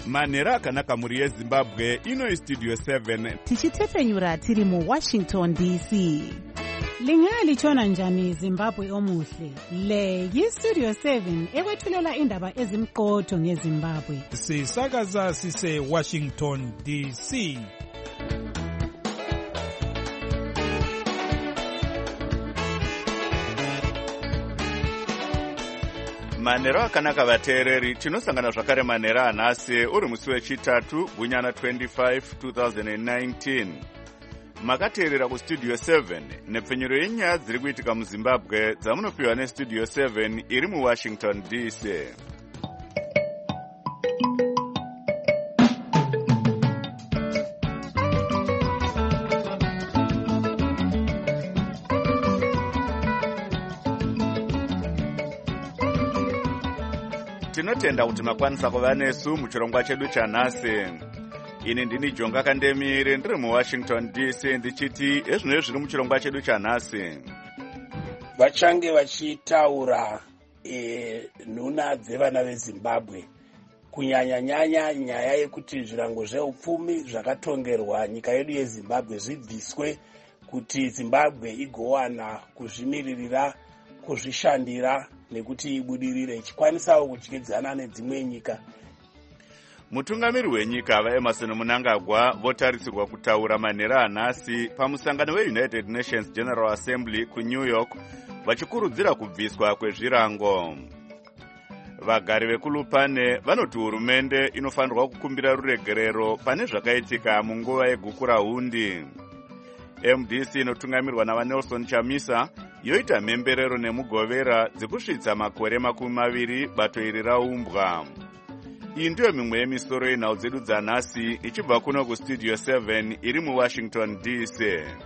manhero akanaka mhuri yezimbabwe. Ino Studio 7 tichitepfenyura tiri muWashington DC. Lingalitshona njani Zimbabwe omuhle? Le yiStudio 7 ekwethulela indaba ezimqotho ngeZimbabwe. Sisakaza sise Washington DC. manhero akanaka vateereri, tinosangana zvakare manhero anhasi uri musi wechitatu gunyana 25 2019. Makateerera kuStudio 7 nepfenyuro yenyaya dziri kuitika muZimbabwe dzamunopiwa neStudio 7 iri muWashington DC. Tinotenda kuti makwanisa kuva nesu muchirongwa chedu chanhasi. Ini ndini Jonga Kandemire ndiri muWashington DC ndichiti ezvino zviri muchirongwa chedu chanhasi. Vachange vachitaura nhuna dzevana veZimbabwe kunyanya nyaya yekuti zvirango zveupfumi zvakatongerwa nyika yedu yeZimbabwe zvibviswe kuti Zimbabwe igowana kuzvimiririra, kuzvishandira nekuti ibudirire ichikwanisawo kutyedzana nedzimwe nyika. Mutungamiri wenyika vaEmerson Mnangagwa votarisirwa kutaura manhero anhasi pamusangano weUnited Nations General Assembly kuNew York vachikurudzira kubviswa kwezvirango. Vagari vekulupane vanoti hurumende inofanirwa kukumbira ruregerero pane zvakaitika munguva yegukura hundi. MDC inotungamirwa navaNelson Chamisa yoita mhemberero nemugovera dzekusvitsa makore 20 bato iri raumbwa. Iyi ndiyo mimwe yemisoro yenhau dzedu dzanhasi ichibva kuno kuStudio 7 iri muWashington DC.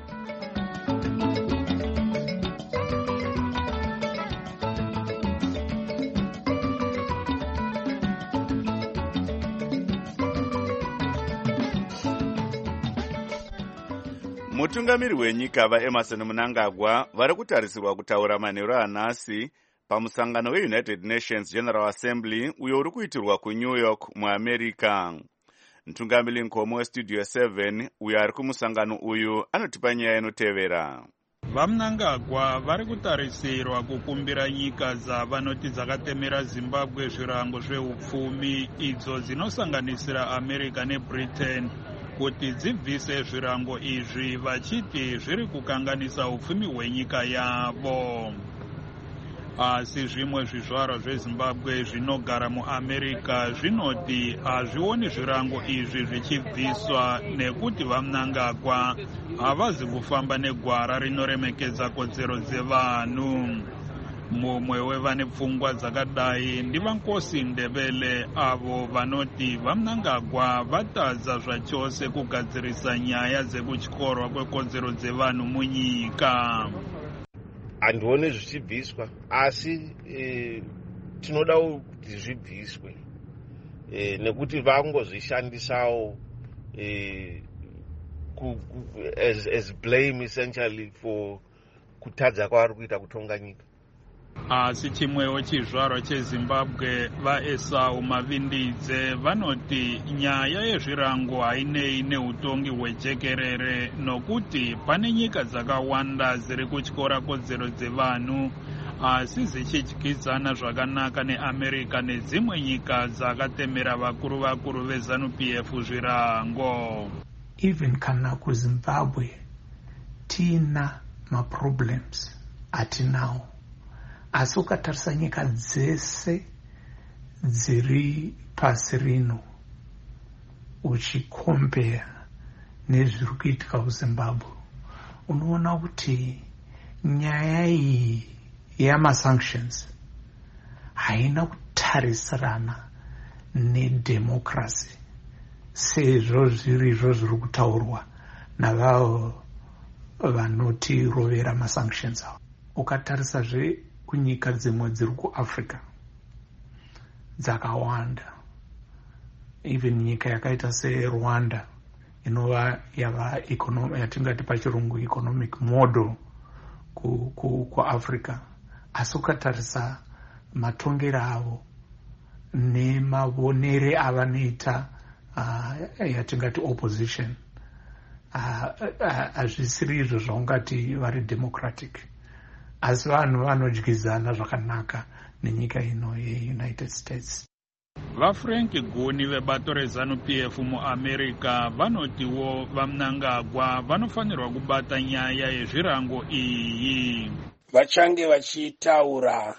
Mutungamiri wenyika vaEmerson Mnangagwa vari kutarisirwa kutaura manhero anhasi pamusangano weUnited Nations General Assembly uyo uri kuitirwa kuNew York muAmerica. Mtungamiri nkomo weStudio 7 uyo ari kumusangano uyu anotipa nyaya inotevera. VaMnangagwa vari kutarisirwa kukumbira nyika dzavanoti dzakatemera Zimbabwe zvirango zveupfumi idzo dzinosanganisira America neBritain kuti dzibvise zvirango izvi vachiti zviri kukanganisa upfumi hwenyika yavo. Asi zvimwe zvizvarwa zveZimbabwe zvinogara muAmerica zvinoti hazvioni zvirango izvi zvichibviswa nekuti vaMnangagwa havazi kufamba negwara rinoremekedza kodzero dzevanhu. Mumwe wevane pfungwa dzakadai ndivaNkosi Ndebele avo vanoti vaMnangagwa vatadza zvachose kugadzirisa nyaya dzekutyorwa kwekodzero dzevanhu munyika. Handione zvichibviswa, asi tinoda kuti zvibviswe nekuti vangozvishandisawo as blame essentially for kutadza kwavari kuita kutonga nyika. Asi chimwewo chizvarwa cheZimbabwe vaEsau Mavindidze vanoti nyaya yezvirango hainei neutongi hwejekerere nokuti pane nyika dzakawanda dziri kutyora kodzero dzevanhu asi zichidyidzana zvakanaka neAmerica nedzimwe nyika dzakatemera vakuru veZANU-PF zvirango. Even kana kuZimbabwe tina maproblems atinawo. Asi ukatarisa nyika dzese dziri pasi rino uchikombera nezviri kuitika kuZimbabwe unoona kuti nyaya iyi yamasanctions haina kutarisirana nedemocracy sezvo zvirizvo zviri kutaurwa navavo vanoti rovera masanctions avo. Ukatarisazve kunyika dzimwe dziri kuAfrica dzakawanda, even nyika yakaita seRwanda inova yatingati pachirungu economic model kuAfrica, asi ukatarisa matongero avo nemavonere avanoita yatingati opposition hazvisiri izvo zvaungati vari democratic, asi vanhu vanodyidzana zvakanaka nenyika ino yeunited states. VaFrank Goni vebato reZANU-PF muAmerica vanotiwo vaMnangagwa vanofanirwa kubata nyaya yezvirango iyi. Vachange vachitaura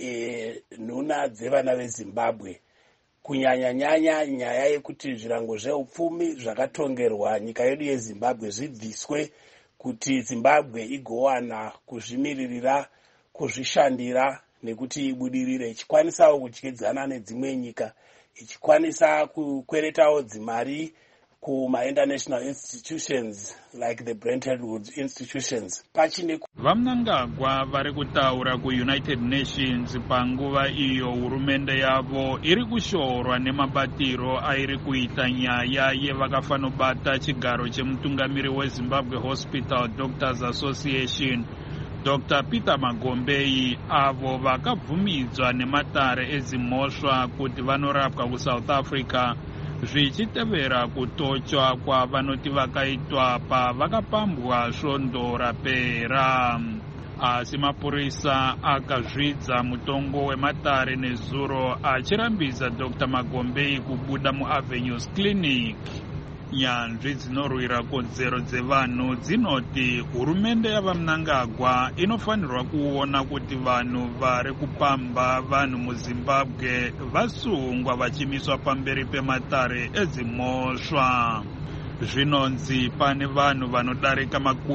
nhuna dzevana veZimbabwe, kunyanya-nyanya nyaya yekuti zvirango zveupfumi zvakatongerwa nyika yedu yeZimbabwe zvibviswe, kuti Zimbabwe igowana kuzvimiririra, kuzvishandira nekuti ibudirire, ichikwanisawo kudyidzana nedzimwe nyika, ichikwanisa kukweretawo dzimari kuma-international institutions like the Bretton Woods institutions. VaMnangagwa vari kutaura kuUnited Nations panguva iyo hurumende yavo iri kushorwa nemabatiro airi kuita nyaya yevakafanobata chigaro chemutungamiri weZimbabwe Hospital Doctors Association Dr. Peter Magombei, avo vakabvumidzwa nematare ezimhosva kuti vanorapwa kuSouth Africa, zvichitevera kutochwa kwavanoti vakaitwa pavakapambwa svondo rapera. Asi mapurisa akazvidza mutongo wematare nezuro achirambidza Dr. Magombei kubuda muAvenues Clinic. Nyanzvi dzinorwira kodzero dzevanhu dzinoti hurumende yavaMnangagwa inofanirwa kuona kuti vanhu vari kupamba vanhu muZimbabwe vasungwa vachimiswa pamberi pematare edzimhosva. Zvinonzi pane vanhu vanodarika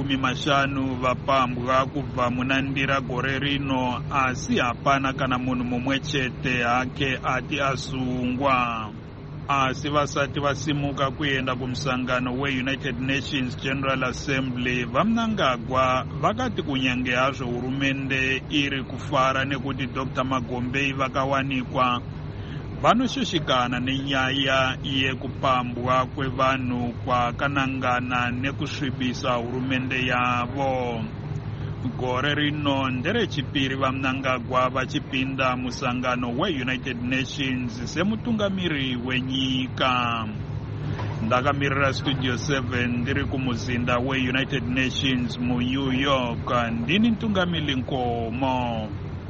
50 vapambwa kubva munandira gore rino, asi hapana kana munhu mumwe chete hake ati asungwa. Asi vasati vasimuka kuenda kumusangano weUnited Nations General Assembly, vaMnangagwa vakati kunyange hazvo hurumende iri kufara nekuti Dr. Magombei vakawanikwa, vanoshushikana nenyaya yekupambwa kwevanhu kwakanangana nekusvibisa hurumende yavo. Gore rino nderechipiri vaMnangagwa vachipinda musangano weUnited Nations semutungamiri wenyika. Ndakamirira Studio 7 ndiri kumuzinda weUnited Nations muNew York, ndini Ntungamili Nkomo.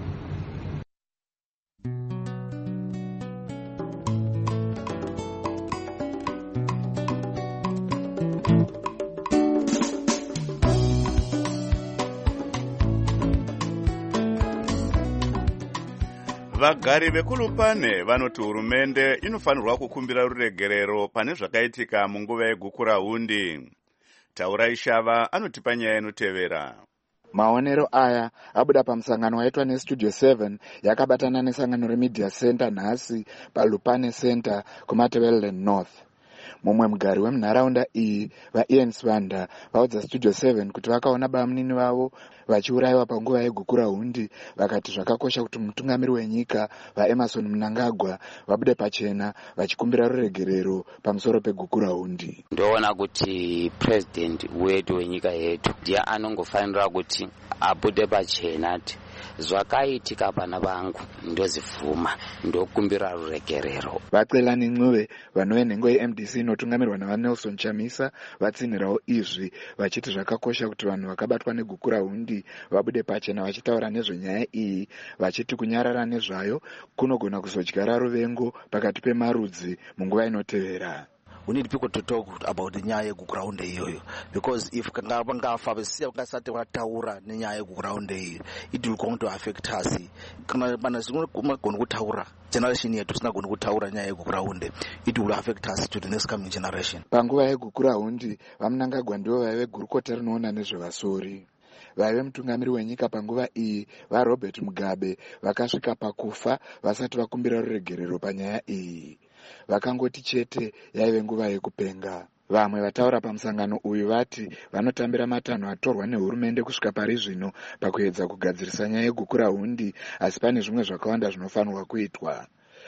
Vagari vekulupane vanoti hurumende inofanirwa kukumbira ruregerero pane zvakaitika munguva yegukurahundi. Taura Ishava anotipa nyaya inotevera. Maonero aya abuda pamusangano waitwa neStudio 7 yakabatana nesangano reMedia Center nhasi paLupane Center kuMatabeleland North. Mumwe mugari wemunharaunda iyi, vaIan Swanda, vaudza Studio 7 kuti vakaona bamunini vavo vachiurayiwa panguva yegukurahundi, vakati zvakakosha kuti mutungamiri wenyika vaEmmerson Mnangagwa vabude pachena vachikumbira ruregerero pamusoro pegukurahundi. Ndoona kuti president wedu wenyika yedu ndiye anongofanira kuti abude pachena zvakaitika pana vangu ndozivhuma ndokumbira ruregerero. Vacelani Ncube vanove nhengo yeMDC inotungamirwa navaNelson Chamisa vatsinhirawo izvi vachiti zvakakosha kuti vanhu vakabatwa negukurahundi vabude pachena vachitaura nezvenyaya iyi, vachiti kunyarara nezvayo kunogona kuzodyara ruvengo pakati pemarudzi munguva inotevera. We need people to talk about the nyaya yegukurahundi iyoyo, because if vangafa vasiya vangasati vataura nenyaya yegukurahundi iyi, it will going to affect us. Kana bana sigona kutaura generation yetu sina gona kutaura nyaya yegukurahundi, it will affect us to the next coming generation. Panguva yegukurahundi vaMnangagwa ndivo vaive gurukota rinoona nezvevasori. Vaive mutungamiri wenyika panguva iyi vaRobert Mugabe vakasvika pakufa vasati vakumbira ruregerero panyaya iyi. Vakangoti chete yaive nguva yekupenga. Vamwe vataura pamusangano uyu vati vanotambira matanho atorwa nehurumende kusvika pari zvino pakuedza kugadzirisa nyaya yegukurahundi, asi pane zvimwe zvakawanda zvinofanirwa kuitwa.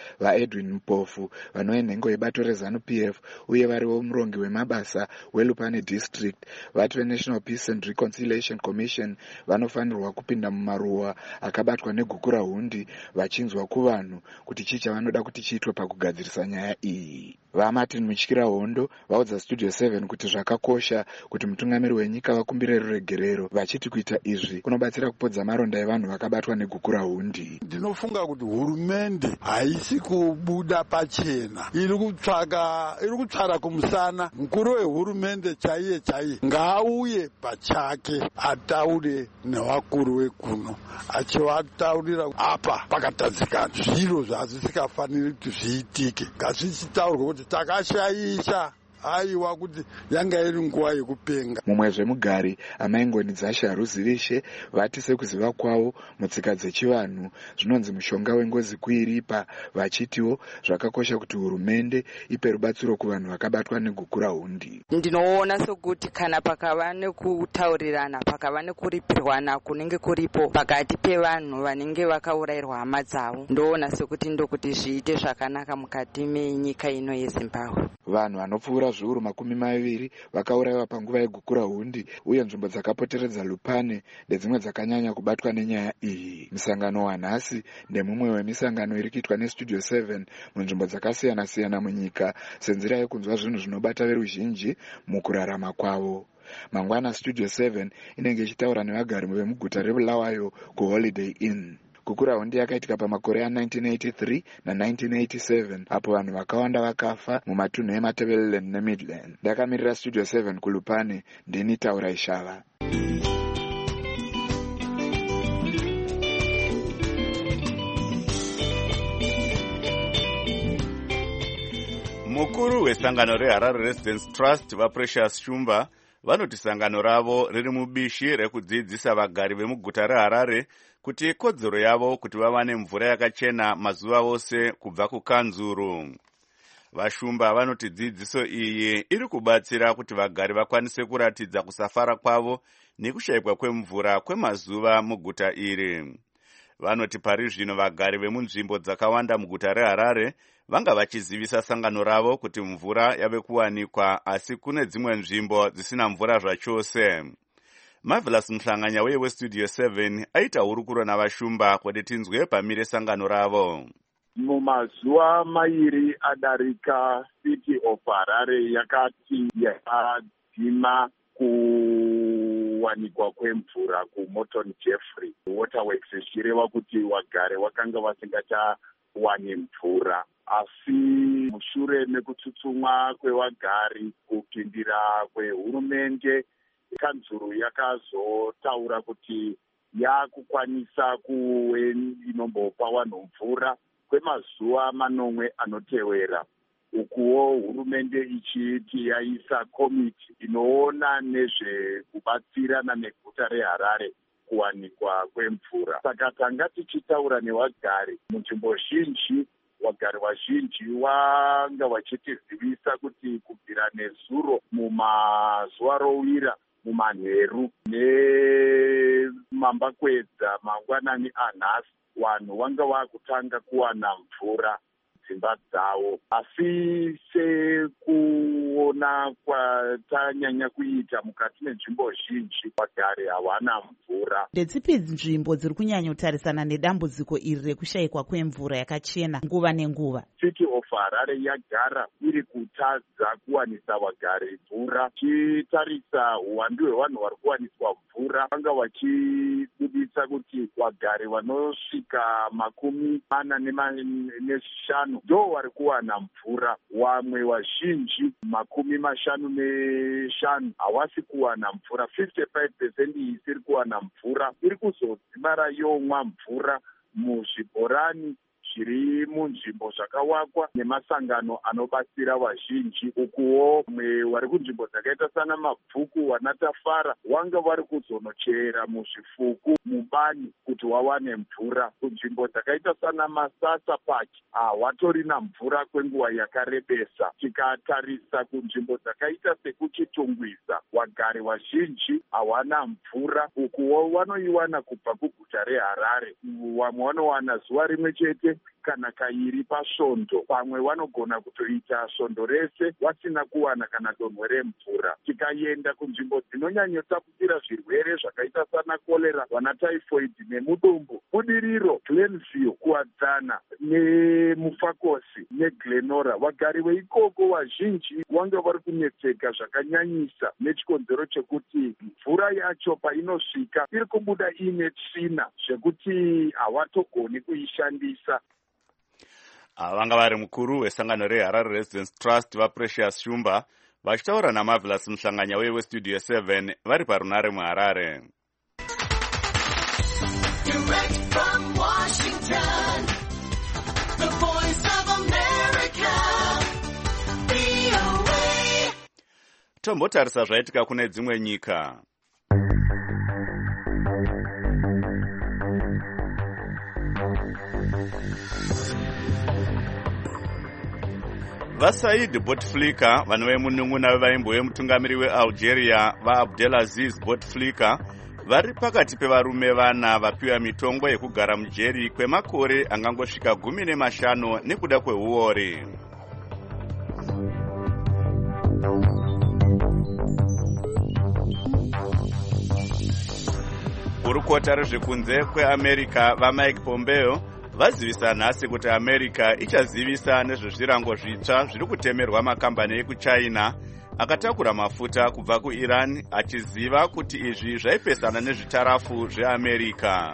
vaEdwin Mpofu vanove nhengo yebato reZANU-PF uye variwo murongi wemabasa weLupane District vati veNational Peace and Reconciliation Commission vanofanirwa kupinda mumaruwa akabatwa negukurahundi vachinzwa kuvanhu kuti chii chavanoda kuti chiitwe pakugadzirisa nyaya iyi. VaMartin Mutyira Hondo vaudza Studio 7 kuti zvakakosha kuti mutungamiri wenyika vakumbire ruregerero vachiti kuita izvi kunobatsira kupodza maronda evanhu vakabatwa negukurahundi. Ndinofunga kuti hurumende haisi kubuda pachena, iri kutsvara kumusana. Mukuru wehurumende chaiye ngaauye pachake ataure nevakuru vekuno achivataurira apa pakatadzika zviro zvazvisikafaniri kuti zviitike. Ngazvichitaurwe kuti takashaisha aiwa kuti yanga iri nguva yekupenga. Mumwezve mugari amai Ngoni Zasharuzivishe vati sekuziva kwavo mutsika dzechivanhu zvinonzi mushonga wengozi kuiripa, vachitiwo zvakakosha kuti hurumende ipe rubatsiro kuvanhu vakabatwa negukurahundi. Ndinoona sekuti kana pakava nekutaurirana, pakava nekuripirwana kunenge kuripo pakati pevanhu vanenge vakaurayirwa hama dzavo, ndoona sekuti ndokuti zviite zvakanaka mukati menyika ino yeZimbabwe. Vanhu vanopfuura zviuru 20 vakaurayiwa panguva yegukurahundi uye nzvimbo dzakapoteredza Lupane ndedzimwe dzakanyanya kubatwa nenyaya iyi. Musangano wanhasi ndemumwe wemisangano iri kuitwa neStudio 7 munzvimbo dzakasiyana-siyana munyika senzira yekunzwa zvinhu zvinobata veruzhinji mukurarama kwavo. Mangwana Studio 7 inenge ichitaura nevagari vemuguta reBulawayo kuHoliday Inn. Gukurahundi yakaitika pamakore a1983 na1987 apo vanhu vakawanda vakafa mumatunhu eMatabeleland neMidland. Ndakamirira Studio 7 kuLupane, ndini Taura Ishava. Mukuru wesangano reHarare Residence Trust vaPrecious Shumba vanoti sangano ravo riri mubishi rekudzidzisa vagari vemuguta reHarare kuti kodzero yavo kuti vawane mvura yakachena mazuva ose kubva kukanzuru. Vashumba vanoti dzidziso iyi iri kubatsira kuti vagari vakwanise kuratidza kusafara kwavo nekushayikwa kwemvura kwemazuva muguta iri. Vanoti pari zvino vagari vemunzvimbo dzakawanda muguta reHarare vanga vachizivisa sangano ravo kuti mvura yave kuwanikwa, asi kune dzimwe nzvimbo dzisina mvura zvachose. Marvelous Mhlanganya weStudio 7 aita hurukuro navashumba kuti tinzwe pamire sangano ravo. Mumazuva mairi adarika, City of Harare yakati yakadzima kuwanikwa kwemvura kuMorton Jeffrey Waterworks, zvichireva kuti vagari vakanga vasingachawani mvura. Asi mushure mekutsutsumwa kwevagari kupindira kwehurumende, kanzuru yakazotaura kuti yakukwanisa kuve inombopa vanhu mvura kwemazuva 9 anotevera. Ukuwo hurumende ichiti yaisa komiti inoona nezvekubatsirana neguta reHarare kuwanikwa kwemvura. Saka tanga tichitaura nevagari munzvimbo zhinji, vagari vazhinji vanga vachitizivisa kuti kubvira nezuro mumazuva rovira, mumanheru nemambakwedza mangwanani anhasi, vanhu vanga vakutanga kuwana mvura dzimba dzavo. Asi sekuona kwatanyanya kuita mukati menzvimbo zhinji, vagari havana mvura. Ndedzipi nzvimbo dziri kunyanya kutarisana nedambudziko iri rekushayikwa kwemvura yakachena nguva nenguva? City of Harare yagara iri kutadza kuwanisa vagari mvura. Tichitarisa uwandu hwevanhu vari kuwaniswa mvura, vanga vachibudisa kuti vagari vanosvika 45 ndo vari kuwana mvura. Vamwe vazhinji 55 havasi kuwana mvura. 55% isiri kuwana mvura, iri kuzodzimara yomwa mvura muzvibhorani zviri munzvimbo zvakawakwa nemasangano anobatsira vazhinji. Ukuwo vamwe vari kunzvimbo dzakaita sana Mabvuku, Wanatafara, vanga vari kuzonochera muzvifuku mubani kuti wawane mvura. Kunzvimbo dzakaita sana Masasa Park havatorina mvura kwenguva yakarebesa. Tikatarisa kunzvimbo dzakaita sekuchitungwiza, vagari vazhinji hawana mvura. Ukuwo vanoiwana kubva kuguta reHarare. Vamwe vanowana zuva rimwe chete, kana kairi pasvondo. Pamwe vanogona kutoita svondo rese vasina kuwana kana donho remvura. Tikaenda kunzvimbo dzinonyanyotapukira zvirwere zvakaita sana kolera, vana typhoid nemudumbu, Budiriro, Glenview, kuwadzana neMufakosi neGlenora, vagari veikoko vazhinji vanga vari kunetseka zvakanyanyisa nechikonzero chekuti mvura yacho painosvika iri kubuda iine tsvina zvekuti havatogoni kuishandisa. Vanga vari mukuru wesangano reHarare Residence Trust vaPrecious Shumba vachitaura naMarvelous Muhlanganya weStudio 7 vari parunare muHarare. Direct from Washington, the voice of America, VOA. Tombotarisa zvaitika kune dzimwe nyika. VaSaid Bouteflika, vanove munun'una wevaimbo wemutungamiri weAlgeria vaAbdelaziz Bouteflika, vari pakati pevarume vana vapiwa mitongo yekugara mujeri kwemakore angangosvika 15 nekuda kweuori. Kurukota rezvekunze kweAmerica vaMike Pompeo vazivisa nhasi kuti America ichazivisa nezvezvirango zvitsva zviri kutemerwa makambani ekuChina akatakura mafuta kubva kuIran, achiziva kuti izvi zvaipesana nezvitarafu zveAmerica.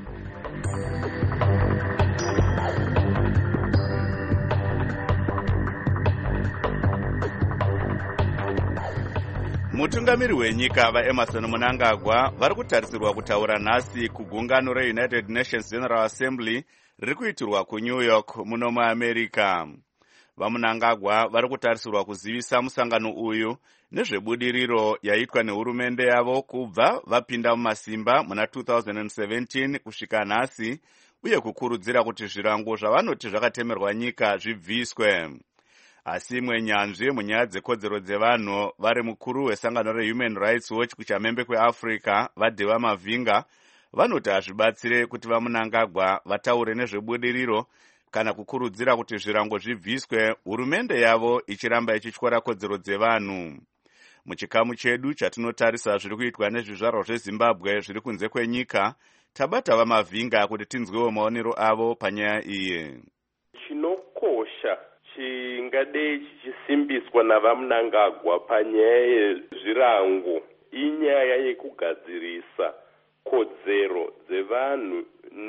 Mutungamiri wenyika vaEmerson Mnangagwa vari kutarisirwa kutaura nhasi kugungano reUnited Nations General Assembly riri kuitirwa kuNew York muno muAmerica. VaMnangagwa vari kutarisirwa kuzivisa musangano uyu nezvebudiriro yaitwa nehurumende yavo kubva vapinda mumasimba muna 2017 kusvika nhasi, uye kukurudzira kuti zvirango zvavanoti zvakatemerwa nyika zvibviswe. Asi imwe nyanzvi munyaya dzekodzero dzevanhu vari mukuru wesangano reHuman Rights Watch kuchamhembe kweAfrica vaDeva Mavinga vanoti hazvibatsire kuti vaMnangagwa vataure nezvebudiriro kana kukurudzira kuti zvirango zvibviswe, hurumende yavo ichiramba ichityora kodzero dzevanhu. Muchikamu chedu chatinotarisa zviri kuitwa nezvizvarwa zveZimbabwe zviri kunze kwenyika, tabata vaMavinga kuti tinzwewo maonero avo panyaya iyi. Chinokosha chingadei chichisimbiswa navaMnangagwa panyaya yezvirango inyaya yekugadzirisa kodzero dzevanhu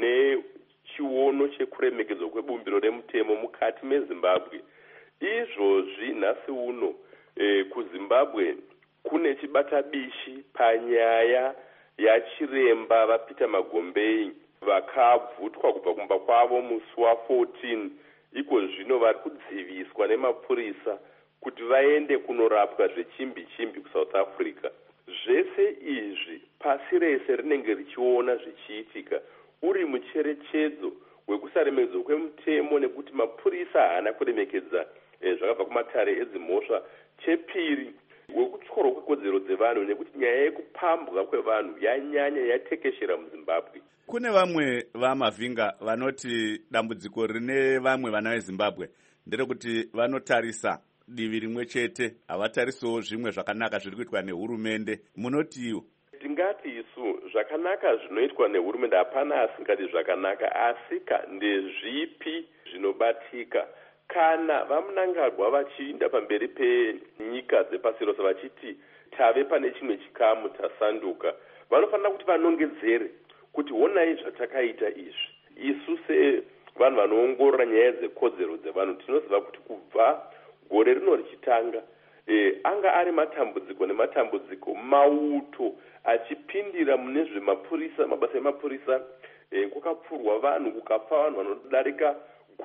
nechiono chekuremekedzwa kwebumbiro remutemo mukati meZimbabwe. Izvozvi nhasi uno kuZimbabwe kune chibatabishi panyaya yachiremba vaPeter Magombei vakabvutwa kubva kumba kwavo musi wa14. Iko zvino vari kudziviswa nemapurisa kuti vaende kunorapwa zvechimbi-chimbi kuSouth Africa. Zvese izvi pasi rese rinenge richiona zvichiitika, uri mucherechedzo wekusaremedzwa kwemutemo nekuti mapurisa haana kuremekedza zvakabva kumatare edzimhosva. Chepiri, wekutyorwa kwekodzero dzevanhu nekuti nyaya yekupambwa kwevanhu yanyanya yatekeshera muZimbabwe. Kune vamwe vaMavinga vanoti dambudziko rine vamwe vana veZimbabwe nderekuti vanotarisa divi rimwe chete, havatarisawo zvimwe zvakanaka zviri kuitwa nehurumende. Munotiwo? Tingati isu zvakanaka zvinoitwa nehurumende hapana asingati zvakanaka, asika ndezvipi zvinobatika. Kana vaMnangagwa vachiinda pamberi penyika dzepasi rose vachiti tave pane chimwe chikamu tasanduka, vanofanira kuti vanongedzere kuti honai zvatakaita izvi. Isu sevanhu vanoongorora nyaya dzekodzero dzevanhu tinoziva kuti kubva gore rino richitanga anga ari matambudziko nematambudziko mauto achipindira mune zvemapurisa, mabasa emapurisa. Kwakapfurwa vanhu, kukafa vanhu vanodarika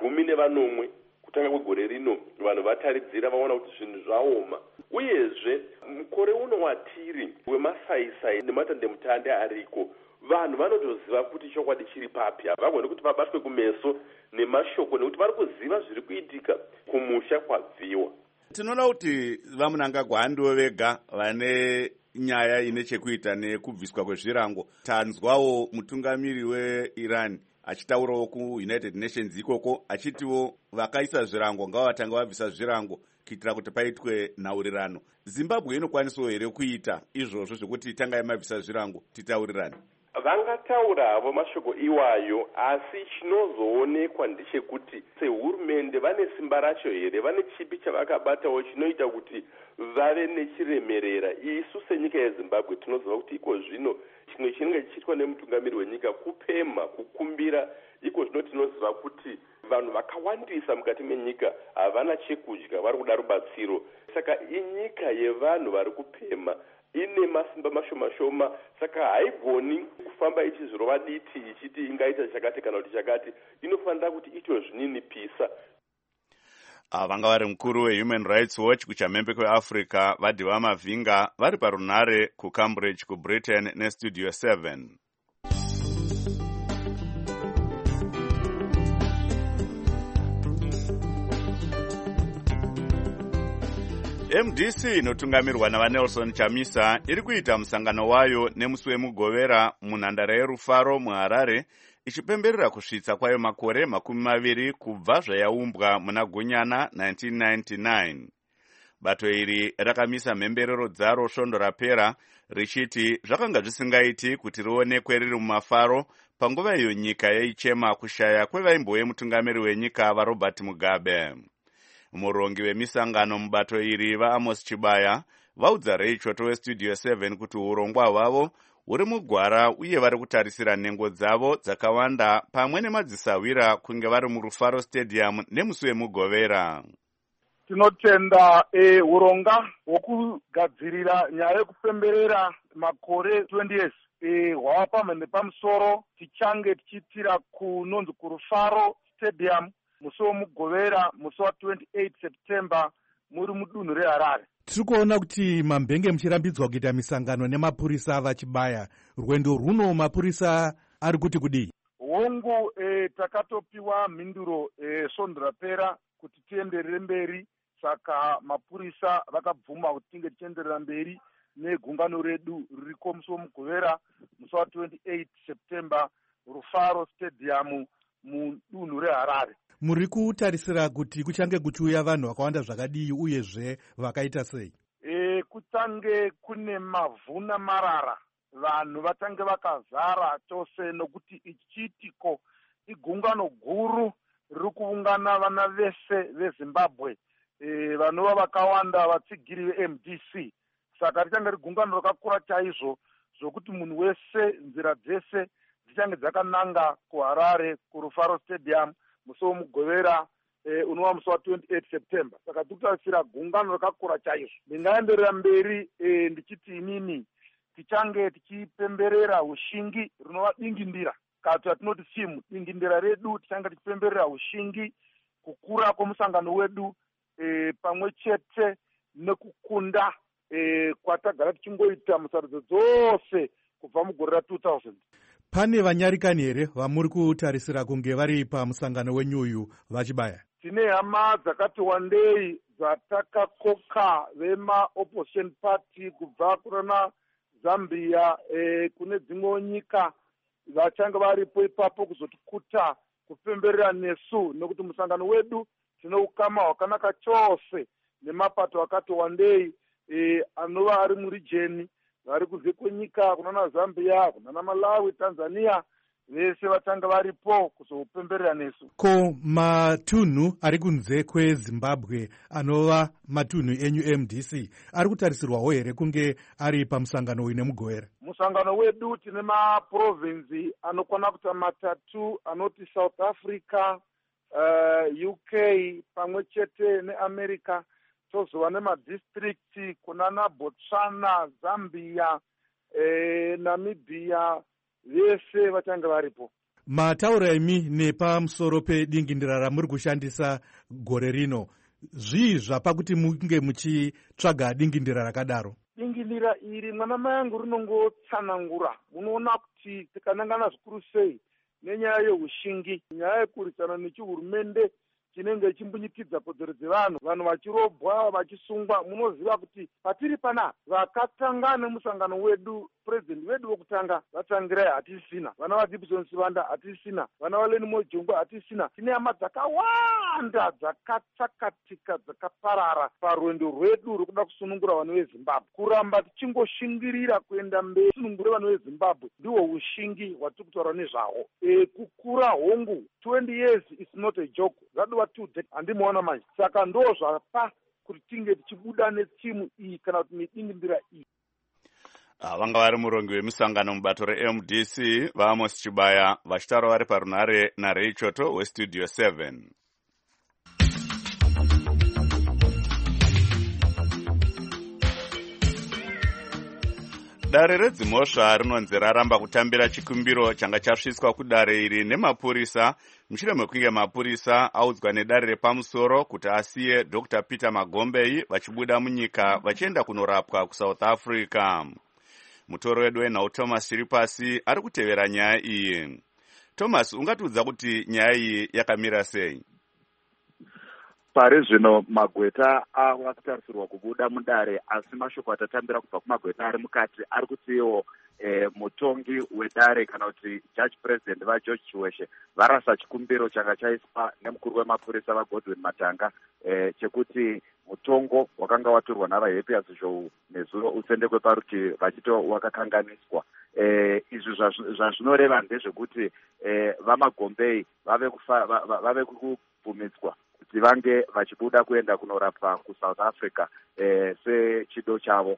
10 kutanga kwegore rino. Vanhu vataridzira vaona kuti zvinhu zvaoma. Uyezve mukore uno watiri wemasaisai nematandemutande ariko, vanhu vanotoziva kuti chokwadi chiri papi. Havagoni kuti vabatwe kumeso nemashoko nekuti vari kuziva zviri kuitika kumusha kwabviwa. Tinoona kuti vaMnangagwa ndivo vega vane nyaya ine chekuita nekubviswa kwezvirango. Tanzwawo mutungamiri weIran achitaurawo kuunited nations ikoko achitiwo vakaisa zvirango ngavavatanga vabvisa zvirango kuitira kuti paitwe nhaurirano. Zimbabwe inokwanisawo here kuita izvozvo zvekuti tangai mabvisa zvirango titaurirane? Vangataurawo mashoko iwayo, asi chinozoonekwa ndechekuti sehurumende vane simba racho here, vane chipi chavakabatawo chinoita kuti vave nechiremerera. Isu senyika yeZimbabwe tinoziva kuti iko zvino chimwe chinenge chichitwa nemutungamiri wenyika kupema, kukumbira. Iko zvino tinoziva kuti vanhu vakawandisa mukati menyika havana chekudya, vari kuda rubatsiro. Saka inyika yevanhu vari kupema, ine masimba mashoma-shoma, saka haigoni kufamba ichizvirova diti ichiti ingaita chakati kana kuti chakati. Inofanira kuti ito zvininipisa. Vanga vari mukuru weHuman Rights Watch kuchamhembe kweAfrica Vadhiva Mavhinga vari parunare kuCambridge kuBritain neStudio 7. MDC inotungamirwa navaNelson Chamisa iri kuita musangano wayo nemusi wemugovera munhandare yerufaro muHarare ichipemberera kusvitsa kwayo makore 20 kubva zvayaumbwa muna Gunyana 1999. Bato iri rakamisa mhemberero dzaro svondo rapera richiti zvakanga zvisingaiti kuti rionekwe riri mumafaro panguva iyo nyika yaichema kushaya kwevaimbowe mutungamiri wenyika vaRobert Mugabe. Murongi wemisangano mubato iri vaAmos Chibaya vaudza Reichoto weStudio 7 kuti urongwa hwavo huri mugwara uye vari kutarisira nhengo dzavo dzakawanda pamwe nemadzisawira kunge vari muRufaro Stadium nemusi wemugovera. Tinotenda uronga hwokugadzirira nyaya yekupemberera makore 20 years hwava pamhende pamusoro. Tichange tichiitira kunonzi kuRufaro Stadium musi wemugovera musi wa28 September muri mudunhu reHarare. Tiri kuona kuti mambenge muchirambidzwa kuita misangano nemapurisa avachibaya. Rwendo runo mapurisa ari kuti kudii? Hongu takatopiwa mhinduro svondo rapera kuti tienderere mberi, saka mapurisa vakabvuma kuti tinge tichienderera mberi negungano redu ririko musi wemugovera musi wa28 September Rufaro Stadium mudunhu reHarare. Muri kutarisira kuti kuchange kuchiuya vanhu vakawanda zvakadii uyezve vakaita sei? Kuchange kune mavhuna marara, vanhu vachange vakazara chose, nokuti ichitiko igungano guru riri kuungana vana vese veZimbabwe, vanova vakawanda vatsigiri veMDC. Saka richange rigungano rakakura chaizvo zvokuti munhu wese, nzira dzese dzichange dzakananga kuHarare kuRufaro Stadium musi wemugovera unova musi wa28 September. Saka tikutarisira gungano rakakura chaizvo. Ndingaenderera mberi ndichiti inini tichange tichipemberera ushingi runova dingindira, kana kuti atinoti simu dingindira redu. Tichange tichipemberera ushingi, kukura kwemusangano wedu pamwe chete nekukunda kwatagara tichingoita musarudzo dzose kubva mugore ra2000. Pane vanyarikani here vamuri kutarisira kunge vari pamusangano wenyuyu vachibaya? Tine hama dzakati wandei dzatakakoka vema-opposition party kubva kurana Zambia, kune dzimwe nyika vachange varipo ipapo kuzotikuta kupemberera nesu, nekuti musangano wedu tine ukama hwakanaka chose nemapato akati wandei anova ari murijeni, vari kunze kwenyika, kunana Zambia, kunana Malawi, Tanzania, vese vachange varipo kuzopemberera nesu. Ko matunhu ari kunze kweZimbabwe anova matunhu enyu MDC ari kutarisirwawo here kunge ari pamusangano uyu nemugovera? Musangano wedu tine maprovinsi anokwana kuita matatu anoti South Africa, UK pamwe chete neAmerica. Tozova nemadistricti kunana Botswana, Zambia, Namibia, vese vachange varipo. Mataura imi nepamusoro pedingindira ramuri kushandisa gore rino, zvii zvapa kuti munge muchitsvaga dingindira rakadaro? Dingindira iri mwana mayangu rinongotsanangura. Munoona kuti tikanangana zvikuru sei nenyaya yeushingi, nyaya yekurisana nechihurumende chinenge chimbunyikidza kodzero dzevanhu, vanhu vachirobwa, vachisungwa. Munoziva kuti patiri pana vakatanga nemusangano wedu, president wedu wokutanga vatangirai hatisina, vana vaGibson Sibanda hatisina, vana vaLeni Mojongwe hatisina. Tine hama dzakawanda dzakatsakatika dzakaparara parwendo rwedu rwekuda kusunungura vanhu veZimbabwe. Kuramba tichingoshingirira kuenda mberi sunungure vanhu veZimbabwe ndihwo ushingi hwatiri kutaura nezvaho. Kukura hongu 20 years is not a joke. Zvaduva 2 decades handimaona manje. Saka ndo zvapa kuti tinge tichibuda netimu iyi kana kuti nedingindira iyi. Vanga vari murongi wemisangano mubato reMDC vaAmos Chibaya vachitaura vari parunare naRay Choto weStudio 7. Dare redzimhosva rinonzi raramba kutambira chikumbiro changa chasviswa kudare iri nemapurisa mushure mekunge mapurisa audzwa nedare repamusoro kuti asiye Dr. Peter Magombei vachibuda munyika vachienda kunorapwa kuSouth Africa. Mutoro wedu wenhau Thomas Chiripasi ari kutevera nyaya iyi. Thomas, ungatiudza kuti nyaya iyi yakamira sei? Pari zvino Magweta ava kutarisirwa kubuda mudare, asi mashoko atatambira kubva kuMagweta ari mukati ari kutiwo mutongi wedare kana kuti judge president vaGeorge Chiweshe varasa chikumbiro changa chaiswa nemukuru wemapurisa vaGodwin Matanga chekuti mutongo wakanga watorwa navaHappy Zhou nezuro utsendekwe parutivi vachito wakakanganiswa. Izvi zvazvinoreva ndezvekuti vaMagombei vave kubvumidzwa kuti vange vachibuda kuenda kunorapwa kuSouth Africa sechido chavo.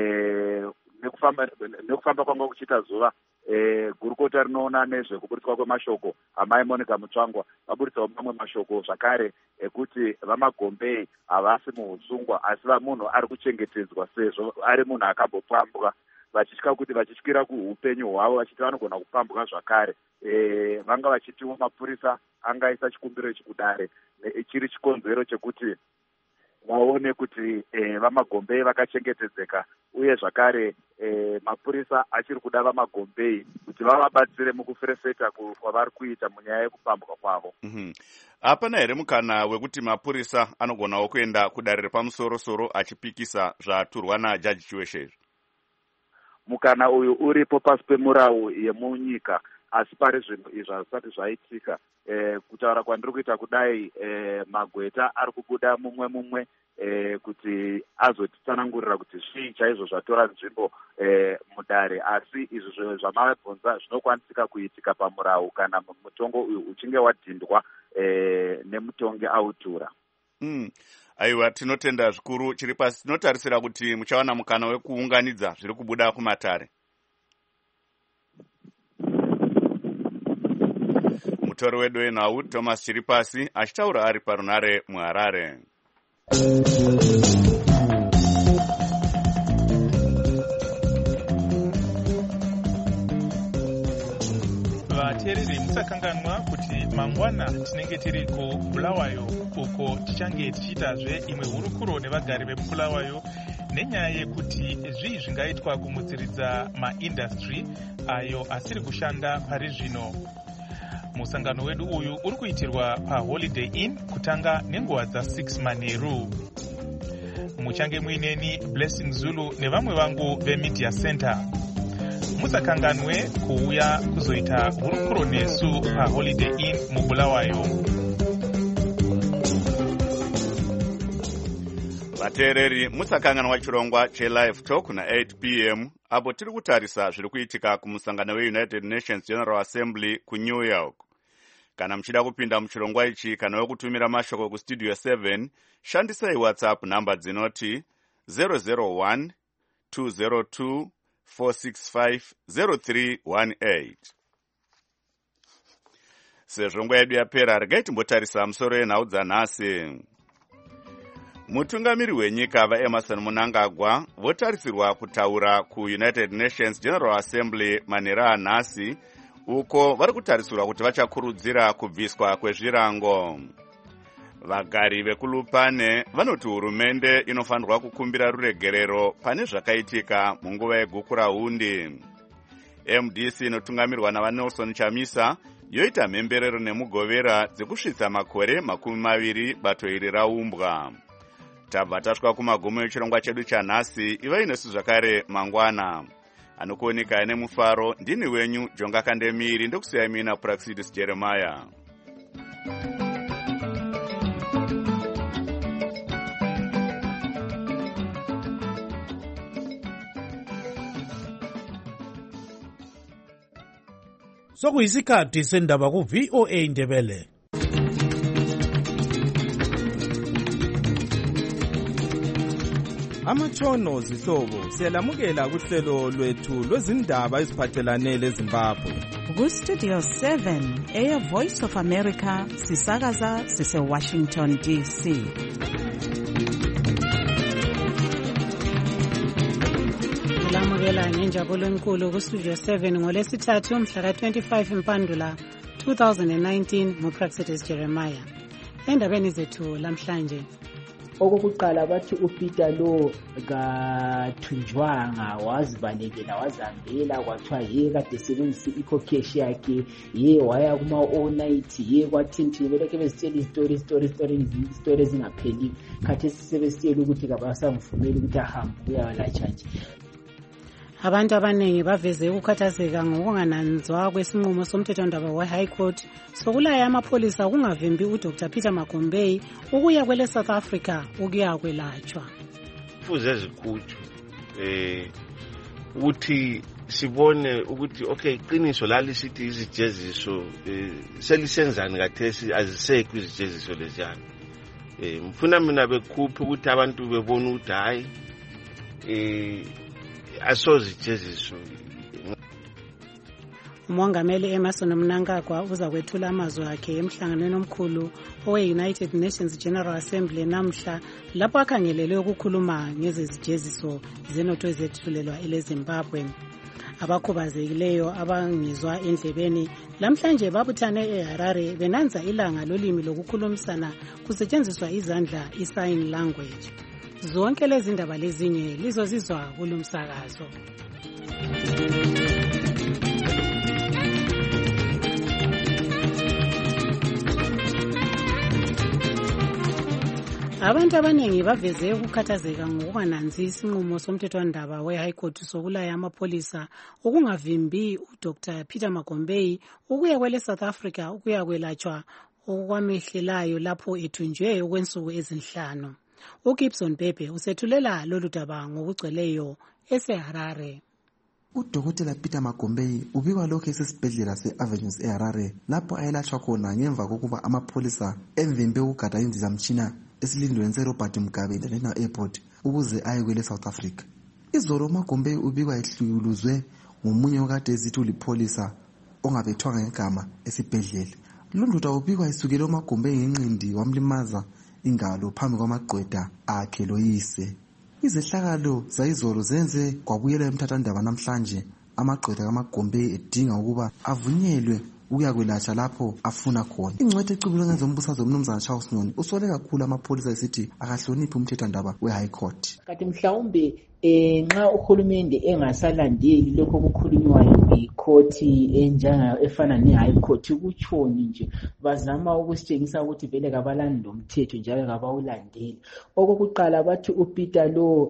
Nekufamba kwanga kuchiita zuva, gurukota rinoona nezvekuburitswa kwemashoko amai Monica Mutsvangwa vaburitsawo mamwe mashoko zvakare ekuti vaMagombei havasi muusungwa asi munhu ari kuchengetedzwa sezvo ari munhu akambopambwa, vachitya kuti vachityira kuupenyu hwavo vachiti vanogona kupambwa zvakare. Vanga vachitiwo mapurisa angaisa chikumbiro ichi kudare chiri chikonzero chekuti vaone kuti vaMagombei vakachengetedzeka, uye zvakare mapurisa achiri kuda vaMagombei kuti vavabatsire mukuferefeta kwavari kuita munyaya yekupambwa kwavo. Hapana here mukana wekuti mapurisa anogonawo kuenda kudare repamusoro-soro achipikisa zvaturwa naJaji Chiweshe? Mukana uyu uripo pasi pemurau yemunyika, asi pari zvinhu izvi hazvisati zvaitika. Kutaura kwandiri kuita kudai, Magweta ari kubuda mumwe kuti azotitsanangurira kuti zvii chaizvo zvatora nzvimbo mudare, asi izvi zvamabvunza zvinokwanisika kuitika pamurau kana mutongo uyu uchinge wadhindwa nemutongi autura. Aiwa, tinotenda zvikuru. Chiripasi, tinotarisira kuti muchawana mukana wekuunganidza zviri kubuda kumatare. Mutori wedu wenhau Thomas Chiripasi achitaura ari parunare muHarare. Vateereri musakanganwa kuti mangwana tinenge tiri kuBulawayo uko tichange tichiitazve imwe hurukuro nevagari vemuBulawayo nenyaya yekuti zvii zvingaitwa kumutsiridza maindastry ayo asiri kushanda pari zvino. Musangano wedu uyu uri kuitirwa paHoliday Inn kutanga nenguva dza6 manheru. Muchange muineni Blessing Zulu nevamwe vangu veMedia Center. Musakanganwe kuuya kuzoita hurukuro nesu paHoliday Inn muBulawayo. Vateereri, musakanganwa chirongwa cheLive Talk na 8 p.m. apo tiri kutarisa zviri kuitika kumusangano weUnited Nations General Assembly kuNew York. Kana muchida kupinda muchirongwa ichi kana wekutumira mashoko kuStudio 7, shandisai WhatsApp namba dzinoti 001 202 465 0318. Sezvo nguva yedu yapera, regai timbotarisa musoro yenhau dzanhasi. Mutungamiri wenyika vaEmmerson Mnangagwa votarisirwa kutaura kuUnited Nations General Assembly manhero anhasi, uko vari kutarisirwa kuti vachakurudzira kubviswa kwezvirango. Vagari vekuLupane vanoti hurumende inofanirwa kukumbira ruregerero pane zvakaitika munguva yegukura hundi. MDC inotungamirwa navaNelson Chamisa yoita mhemberero nemugovera dzekusvitsa makore 20 bato iri raumbwa. Tabva tasvika kumagumo echirongwa chedu chanhasi. Ivai nesu zvakare mangwana. Anokuoneka nemufaro ndini wenyu Jonga Kandemiri, ndokusiyai mina Praxidis Jeremiah. Sokuyisikhathi sendaba ku VOA Ndebele. Amatshono zihlobo siyalamukela kuhlelo lwethu lwezindaba eziphathelane leZimbabwe. Ku Studio 7 Air Voice of America sisakaza sise Washington DC. Lamukela ngenjabulo enkulu ku Studio 7 ngolesithathu mhla ka-25 Mpandula 2019 nguPraxidis Jeremiah. Endabeni zethu lamhlanje, okokuqala bathi uPeter lo kathunjwanga wazibalekela wazihambela kwathiwa ye kade sebenzisa i-cocash yakhe ye waya kuma-all-night ye kwathini belokhe bezitshela izitori ezingapheli khathesi sebesitshela ukuthi kabasamvumeli ukuthi ahambe uyalatsha nje. Abantu abaningi baveze ukukhathazeka ngokungananzwa kwesinqumo somthethondaba we-High Court sokulaya amapholisa ukungavimbi uDr Peter Magombei ukuya kwele South Africa ukuya kwelatshwa. Kufuze ezikhutshwe ukuthi sibone ukuthi okay iqiniso lalisithi izijeziso selisenzani kathesi azisekho izijeziso leziyana. Mfuna mina bekhuphe ukuthi abantu bebona ukuthi hayi asozijeziso. Umongameli Emmerson Mnangagwa uza kwethula amazwi akhe emhlanganweni omkhulu owe-United Nations General Assembly namhla lapho akhangelele ukukhuluma ngezezijeziso zenotho ezethulelwa eleZimbabwe. Abakhubazekileyo abangizwa endlebeni lamhlanje babuthane eHarare benanza ilanga lolimi lokukhulumisana kusetshenziswa izandla i-sign language. Zonke lezi ndaba lezinye lizozizwa kulumsakazo. Abantu abaningi baveze ukukhathazeka ngokungananzi isinqumo somthethwandaba we-High Court sokulaya amapholisa ukungavimbi uDr Peter Magombei ukuya kwele South Africa ukuya kwelatshwa okwamehlelayo lapho ethunjwe okwensuku ezinhlanu. uGibson Bebe usethulela lolu daba ngokugcweleyo eseHarare. Udokotela Peter Magombei ubikwa lokho esesibhedlela se-Avenues eHarare lapho ayelatshwa khona ngemva kokuba amapholisa emvimbe ukugada indizamtshina esilindweni seRobert Mugabe International Airport ukuze aye kwele South Africa. Izolo Magombei ubikwa ehluluzwe ngomunye okade ezithi ulipholisa ongabethwanga ngegama esibhedlela. Londoda ubikwa esukele uMagombei ngenqindi wamlimaza ingalo phambi kwamagqwetha akhe loyise. Izehlakalo zayizolo zenze kwabuyela emthathandaba namhlanje amagqwetha kaMagombei edinga ukuba avunyelwe ukuya kwelatshwa lapho afuna khona. Ingcwetha ecubule ngezombusazwe umnumzana Charles Nyoni usole kakhulu amapholisa esithi akahloniphi umthethwandaba we-High Court. Kanti mhlawumbe nxa uhulumende engasalandeli lokho okukhulunywayo yikhoti efana ne-High Court kutshoni nje bazama ukusitshengisa ukuthi vele kabalandi umthetho njalo kabawulandeli. Okokuqala bathi uPeter lo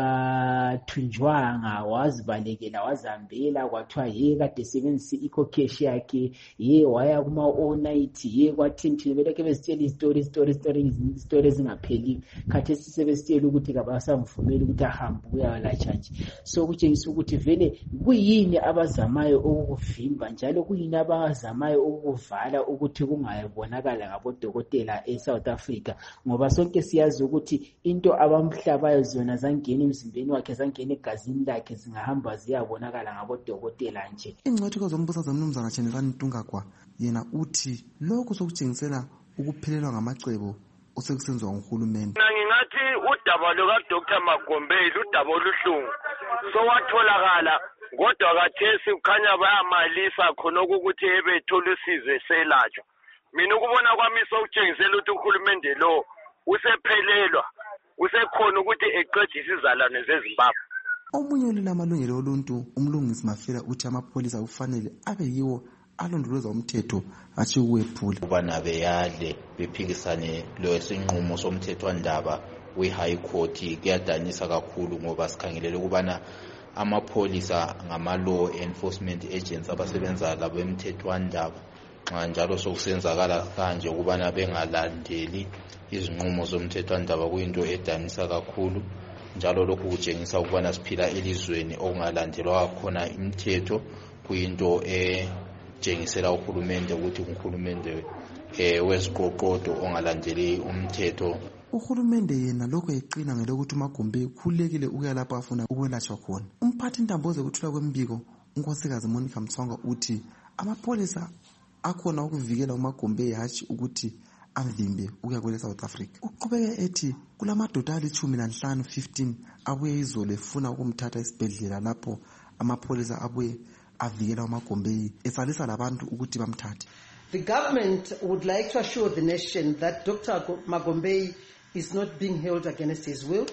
kathunjwanga wazibalekela wazihambela kwathiwa ye kade sebenzisa i-cocash yakhe ye waya kuma-all-night ye kwathini belokhe bezitshela izitori ezingapheli khathesi sebesitshela ukuthi kabasamvumeli ukuthi ahambe uyalatsha nje. So kutshengisa ukuthi vele kuyini abazamayo ukuvimba njalo kuyini abazamayo ukuvala ukuthi kungayibonakala ngabodokotela eSouth Africa, ngoba sonke siyazi ukuthi into abamhlabayo zona zangena emzimbeni wakhe zangena egazini lakhe zingahamba ziyabonakala ngabodokotela nje. Ingcwethu zombusazwe umnumzana Chenisani Ntungagwa yena uthi lokhu sokutshengisela ukuphelelwa ngamacebo osekusenziwa nguhulumende. Ngingathi udaba lukaDr Magombei ludaba oluhlungu sowatholakala kodwa kathesi kukhanya bayamalisa khona ukuthi ebethola usizo eselatshwa. Mina ukubona kwami sokutshengisela ukuthi uhulumende lo usephelelwa usekhona ukuthi eqedise izalwane zeZimbabwe. Omunye olula amalungelo oluntu umlungisi Mafela uthi amapholisa kufanele abe yiwo alondoloza umthetho atshi ukuwephula ukubana beyale bephikisane lesinqumo somthethwandaba we-high court kuyadanisa kakhulu ngoba sikhangelele ukubana amapholisa ngama-law enforcement agents abasebenza labo emthethwandaba nxa njalo sokusenzakala kanje ukubana bengalandeli izinqumo zomthethwandaba kuyinto edanisa kakhulu njalo lokhu kutshengisa ukubana siphila elizweni okungalandelwa khona imithetho kuyinto tshengisela uhulumende ukuthi uhulumende wesiqoqodo ongalandeli umthetho. Uhulumende yena lokho eqina ngelokuthi uMagombe khulekile ukuya lapho afuna ukwelatshwa khona. Umphathi Ntamboze kuthula kwembiko unkosikazi Monica Mtswanga uthi amapholisa akhona ukuvikela uMagombe hatshi ukuthi amvimbe ukuya kwele South Africa. Uqhubeke ethi kulamadoda ali-15 abuye izolo efuna ukumthatha esibhedlela lapho amapholisa abuye avikela uMagombe esalisa labantu ukuthi bamthathe. The government would like to assure the nation that Dr. Magombe is not being held against his will.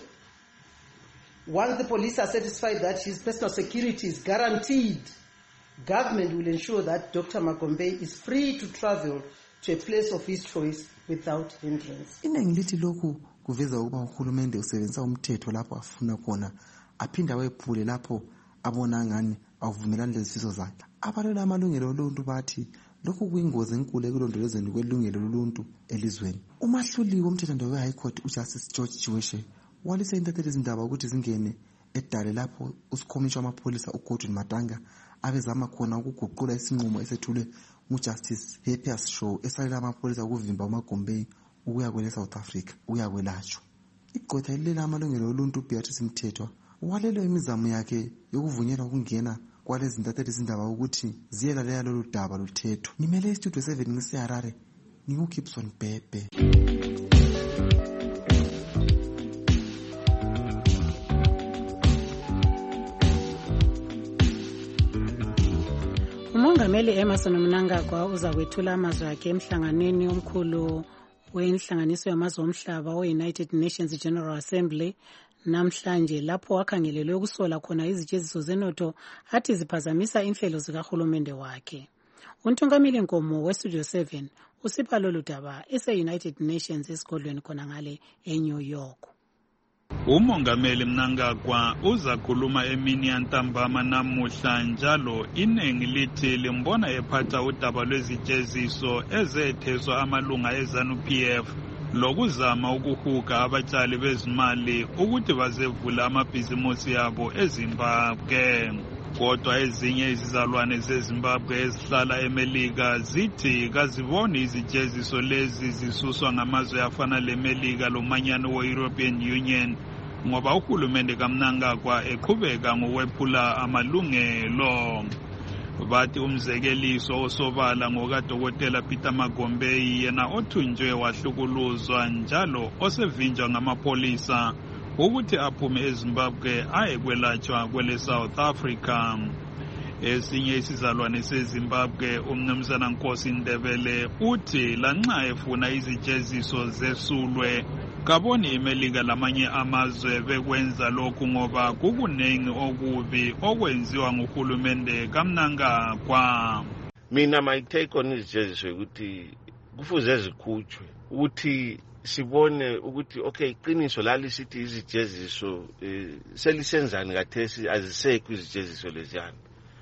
Once the police are satisfied that his personal security is guaranteed, government will ensure that Dr. Magombe is free to travel to a place of his choice without hindrance. Inengi lithi lokhu kuveza ukuba uhulumende usebenzisa umthetho lapho afuna khona aphinda wephule lapho abona ngani avumelana lezifiso zakhe. Abalwela amalungelo oluntu bathi lokhu kuyingozi enkulu ekulondolozweni kwelungelo loluntu elizweni. Umahluli womthethwandaba we-High Court uJustice George Chiweshe walisa intatheli izindaba ukuthi zingene edale lapho usikhomishwa amapholisa uGordon Matanga abezama khona ukuguqula isinqumo esethulwe nguJustice Happy Shaw esalela amapholisa ukuvimba uMagombe ukuya kwele South Africa uyakwelatshwa. Igqwetha lilela amalungelo oluntu Beatrice Mthethwa walelo imizamo yakhe yokuvunyelwa ukungena kwalezi intatheli izindaba ukuthi ziyelalela lolu daba luthethwa. Nimele istudio 7 ngiseHarare nginguGibson Bebe. Umongameli Emmerson Mnangagwa uza kwethula amazwi akhe emhlanganweni omkhulu wenhlanganiso yamazwe omhlaba we-United Nations General Assembly namhlanje lapho wakhangelelwe ukusola khona izitsheziso zenotho athi ziphazamisa inhlelo zikahulumende wakhe. Untungameli Nkomo weStudio 7 usipha lolu daba ese-United Nations esigodlweni khona ngale eNew York. Umongameli Mnangagwa uzakhuluma emini yantambama namuhla njalo inengi lithi limbona ephatha udaba lwezijeziso ezetheswa amalunga eZANU-PF lokuzama ukuhuga abatshali bezimali ukuthi bazevula amabhizimusi yabo eZimbabwe. Kodwa ezinye izizalwane zeZimbabwe ezihlala eMelika zithi kaziboni izijeziso lezi zisuswa ngamazwe afana leMelika lomanyano we-European Union ngoba uhulumende kaMnangagwa eqhubeka ngokwephula amalungelo. Bathi umzekeliso osobala ngokadokotela Peter Magombe yena othunjwe wahlukuluzwa njalo osevinjwa ngamapholisa ukuthi aphume eZimbabwe ayekwelatshwa kwele South Africa. Esinye isizalwane seZimbabwe umnumzana Nkosi Ndebele uthi lanxa efuna izijeziso zesulwe kaboni iMelika lamanye amazwe bekwenza lokhu ngoba kukunengi okubi okwenziwa nguhulumende kaMnangagwa. Mina my take on izijeziso ukuthi kufuze zikhutshwe ukuthi sibone ukuthi okay iqiniso lalisithi izijeziso selisenzani kathesi azisekho izijeziso leziyana.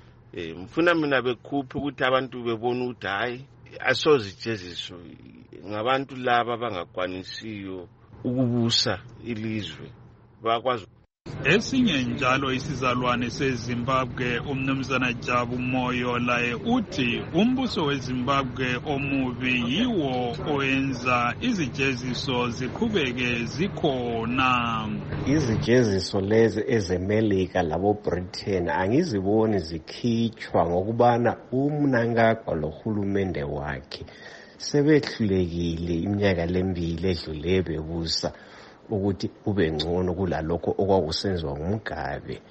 Mfuna mina bekhuphe ukuthi abantu bebona ukuthi hayi asozijeziso ngabantu laba bangakwanisiyo ukubusa ilizwe bakwazi. Esinye njalo isizalwane seZimbabwe umnumzana Jabu Moyo laye uthi umbuso weZimbabwe omubi yiwo oyenza izijeziso ziqhubeke zikhona. Izijeziso lezi ezeMelika labo Britain angiziboni zikhitshwa ngokubana uMnangagwa lohulumende wakhe sebehlulekile iminyaka lembili edlule bebusa ukuthi ube ngcono kulalokho okwakusenziwa nguMgabe.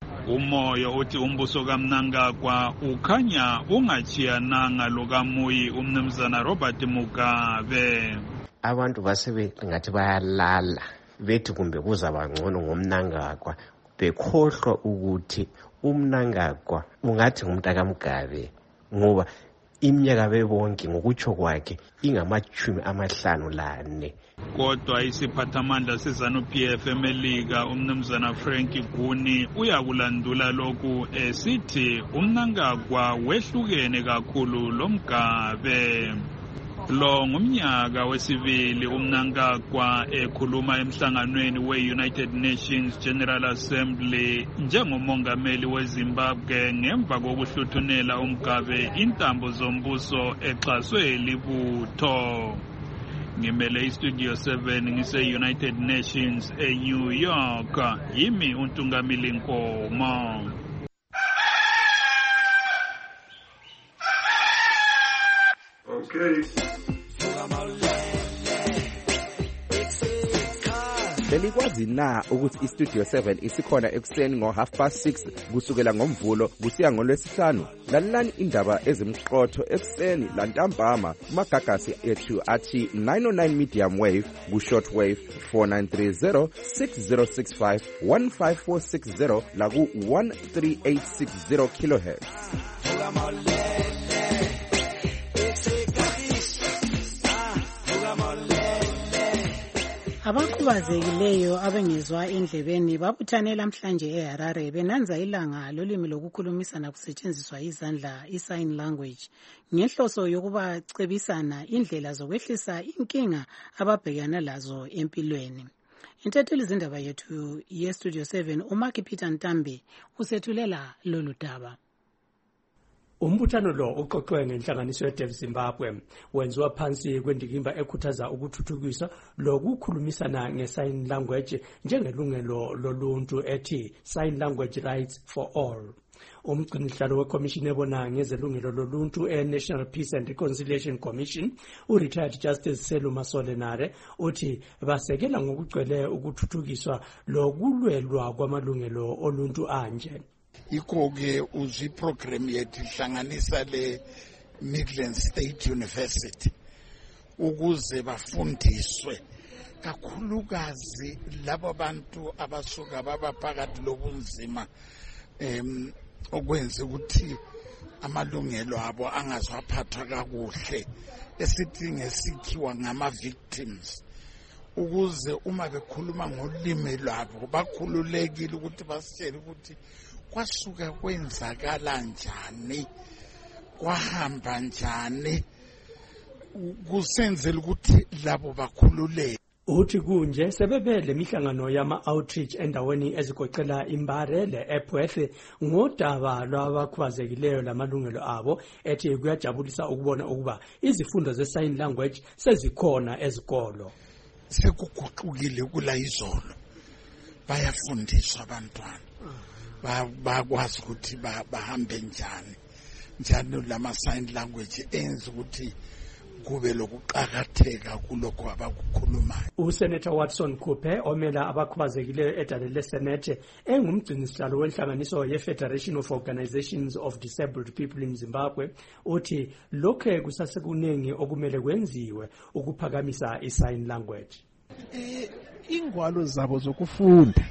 Umoyo uthi umbuso kaMnangagwa ukhanya ungachiyananga lokamuyi umnumzana Robert Mugabe. Abantu basebe ngathi bayalala bethi kumbe kuzaba ngcono ngoMnangagwa bekhohlwa ukuthi uMnangagwa ungathi ngumntu kaMgabe ngoba iminyaka bebonke ngokutsho kwakhe ingama-54. Kodwa isiphathamandla seZANU-PF eMelika umnumzana Frank Guni uyakulandula lokhu esithi uMnangagwa wehlukene kakhulu loMgabe. Lo ngumnyaka wesibili uMnangagwa ekhuluma emhlanganweni we-United Nations General Assembly njengomongameli weZimbabwe ngemva kokuhluthunela uMgabe intambo zombuso exhaswe libutho. Ngimele iStudio 7 ngise-United Nations eNew York, yimi uNtungamili Nkomo. Okay. Belikwazi na ukuthi iStudio 7 isikhona ekuseni ngo6:30 kusukela ngoMvulo kusiya ngoLwesihlanu? Lalelani indaba ezimqotho ekuseni lantambama kumagagasi ethu athi 909 medium wave ku-short wave 4930 6065 15460 laku 13860 kilohertz. Abakhubazekileyo abengezwa endlebeni babuthane namhlanje eHarare benanza ilanga lolimi lokukhulumisana kusetshenziswa izandla i-sign language ngenhloso yokubacebisana indlela zokwehlisa inkinga ababhekana lazo empilweni. Intatheli zindaba yethu yeStudio 7 uMark Peter Ntambi usethulela lolu daba. Umbuthano lo uqoqwe ngenhlanganiso yeDeaf Zimbabwe wenziwa phansi kwendikimba ekhuthaza ukuthuthukisa lokukhulumisana nge-sign language njengelungelo loluntu ethi Sign Language Rights for All. Umgcinihlalo weCommission ebona ngezelungelo loluntu e-National Peace and Reconciliation Commission, u-Retired Justice Selu Masolenare, uthi basekela ngokugcwele ukuthuthukiswa lokulwelwa kwamalungelo oluntu anje. Iko-ke uzwi program yethu ihlanganisa le Midland State University ukuze bafundiswe kakhulukazi labo bantu abasuka baba phakathi lobunzima okwenza ukuthi amalungelo abo angazwaphathwa kakuhle esithi ngesikhiwa ngama-victims, ukuze uma bekhuluma ngolimi lwabo bakhululekile ukuthi basitshele ukuthi kwasuka kwenzakala njani, kwahamba njani, kusenzela ukuthi labo bakhululeke. Uthi kunje sebebele mihlangano yama-outreach endaweni ezigoqela iMbare le-Epworth ngodaba lwabakhubazekileyo lamalungelo abo, ethi kuyajabulisa ukubona ukuba izifundo ze-sign language sezikhona ezikolo. Sekuguqukile kula izolo, bayafundiswa abantwana, bakwazi ukuthi bahambe njani lama-sign language enza ukuthi kube lokuqakatheka kulokho abakukhulumayo. USenator Watson Kupe omela abakhubazekileyo edale leSenate engumgcinisihlalo wenhlanganiso ye-Federation of Organizations of Disabled People in Zimbabwe uthi lokho kusasekuningi okumele kwenziwe ukuphakamisa i-sign language. Ingwalo zabo zokufunda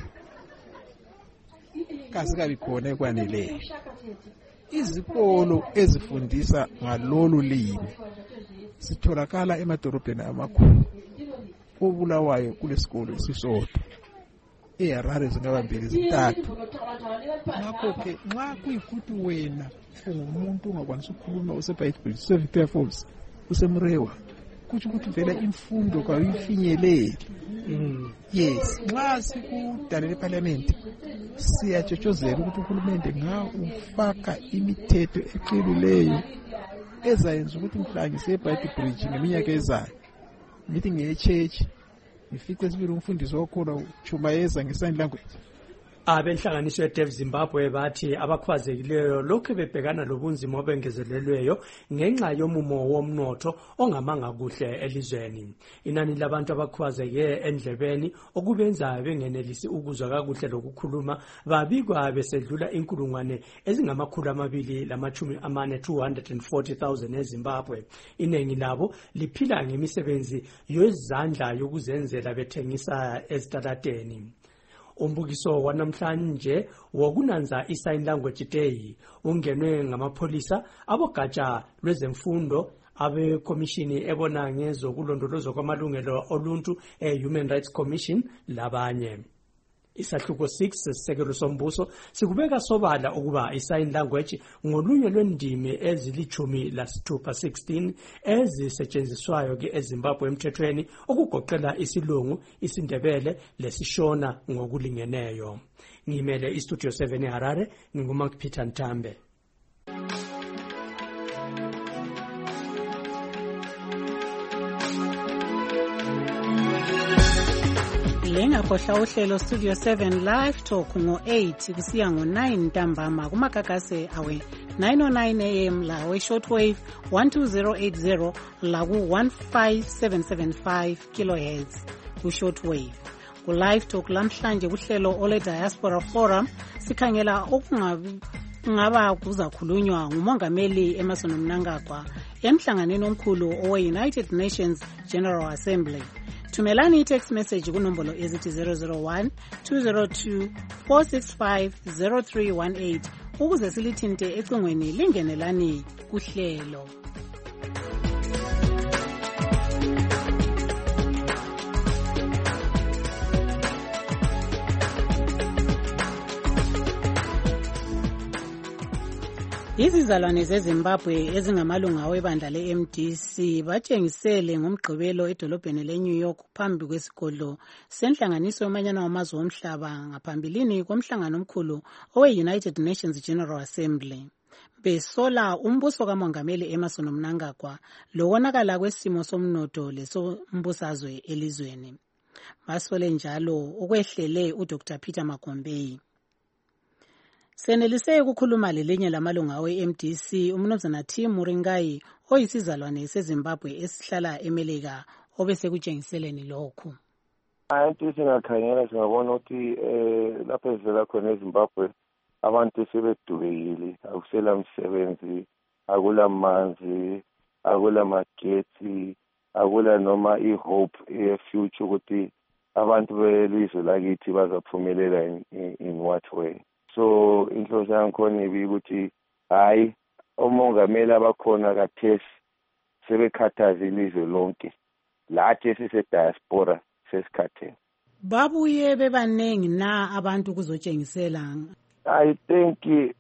kasikabi khona ekwaneleyo. Izikolo ezifundisa ngalolu limi sitholakala emadolobheni amakhulu. Obulawayo kulesikolo esisodwa, eHarare zingaba 2-3. Ngakho-ke nxa kuyikuthi wena ungumuntu ungakwanisa ukukhuluma usebhayibheli, useviperforce, usemrewa, kutsho ukuthi vele imfundo kayifinyeleli. Yes, nxa sikudalela eParliament siyatshotshozela ukuthi uhulumende ufaka imithetho eqinileyo ezayenza ukuthi mhla ngisebhayibheli ngeminyaka ezayo ngithi ngeyechechi ngifice sibili umfundisi wakhona uchumayeza nge-sign language. Abenhlanganiso yeDeaf Zimbabwe bathi abakhubazekileyo lokhu bebhekana lobunzima obengezelelweyo ngenxa yomumo womnotho ongamanga kuhle elizweni. Inani labantu abakhubazeke endlebeni okubenza bengenelisi ukuzwa kakuhle lokukhuluma babikwa besedlula 240,000 eZimbabwe. Iningi labo liphila ngemisebenzi yezandla yokuzenzela bethengisa ezitalateni. Umbukiso wanamhlanje wokunanza iSign Language Day ungenwe ngamapholisa abogatsha lwezemfundo abekomishini ebona ngezokulondolozwa kwamalungelo oluntu Human Rights Commission labanye. Isahluko 6 sesekelo sombuso sikubeka sobala ukuba iSign Language ngolunye lwendimi ezili-16 ezisetshenziswayo ke eZimbabwe emthethweni okugoqela isilungu, isindebele lesishona ngokulingeneyo. Ngimele iStudio 7 eHarare, nginguMark Peter Ntambe. Lengakhohlwa uhlelo Studio 7 Live Talk ngo-8 kusiya ngo-9 ntambama kumagagase awe 909 AM la we shortwave 12080 la ku-15775 kilohertz ku shortwave. Ku Live Talk lamhlanje kuhlelo Ole Diaspora Forum sikhangela okungaba kuzakhulunywa ngumongameli Emmerson Mnangagwa emhlanganweni omkhulu owe-United Nations General Assembly. Thumelani i-text message kunombolo ezithi 001-202-465-0318 ukuze silithinte ecingweni lingenelani kuhlelo. Izizalwane zeZimbabwe ezingamalunga webandla le-MDC batshengisele ngomgqibelo edolobheni le-New York phambi kwesigodlo senhlanganiso yomanyano wamazwe omhlaba ngaphambilini komhlangano omkhulu owe-United Nations General Assembly. Besola umbuso kamongameli Emmerson Mnangagwa lokonakala kwesimo somnotho lesombusazwe elizweni. Basole njalo okwehlele uDr. Peter Magombei. Senelise ukukhuluma lelinye lamalunga we-MDC umnumzana Tim Muringai oyisizalwane seZimbabwe esihlala eMelika obese kutshengiseleni lokhu. Into singakhangela singabona ukuthi lapho evela khona eZimbabwe abantu sebedubekile, akusela msebenzi, akula manzi, akula magetsi, akula noma ihope ye-future ukuthi abantu belizwe lakithi bazaphumelela in what way. So inhloso yangikhona ukuthi hayi omongameli abakhona kathesi sebekhathaza ilizwe lonke lathi sisediaspora sesikhatheni. Babuye bebaningi na abantu kuzotshengisela? I think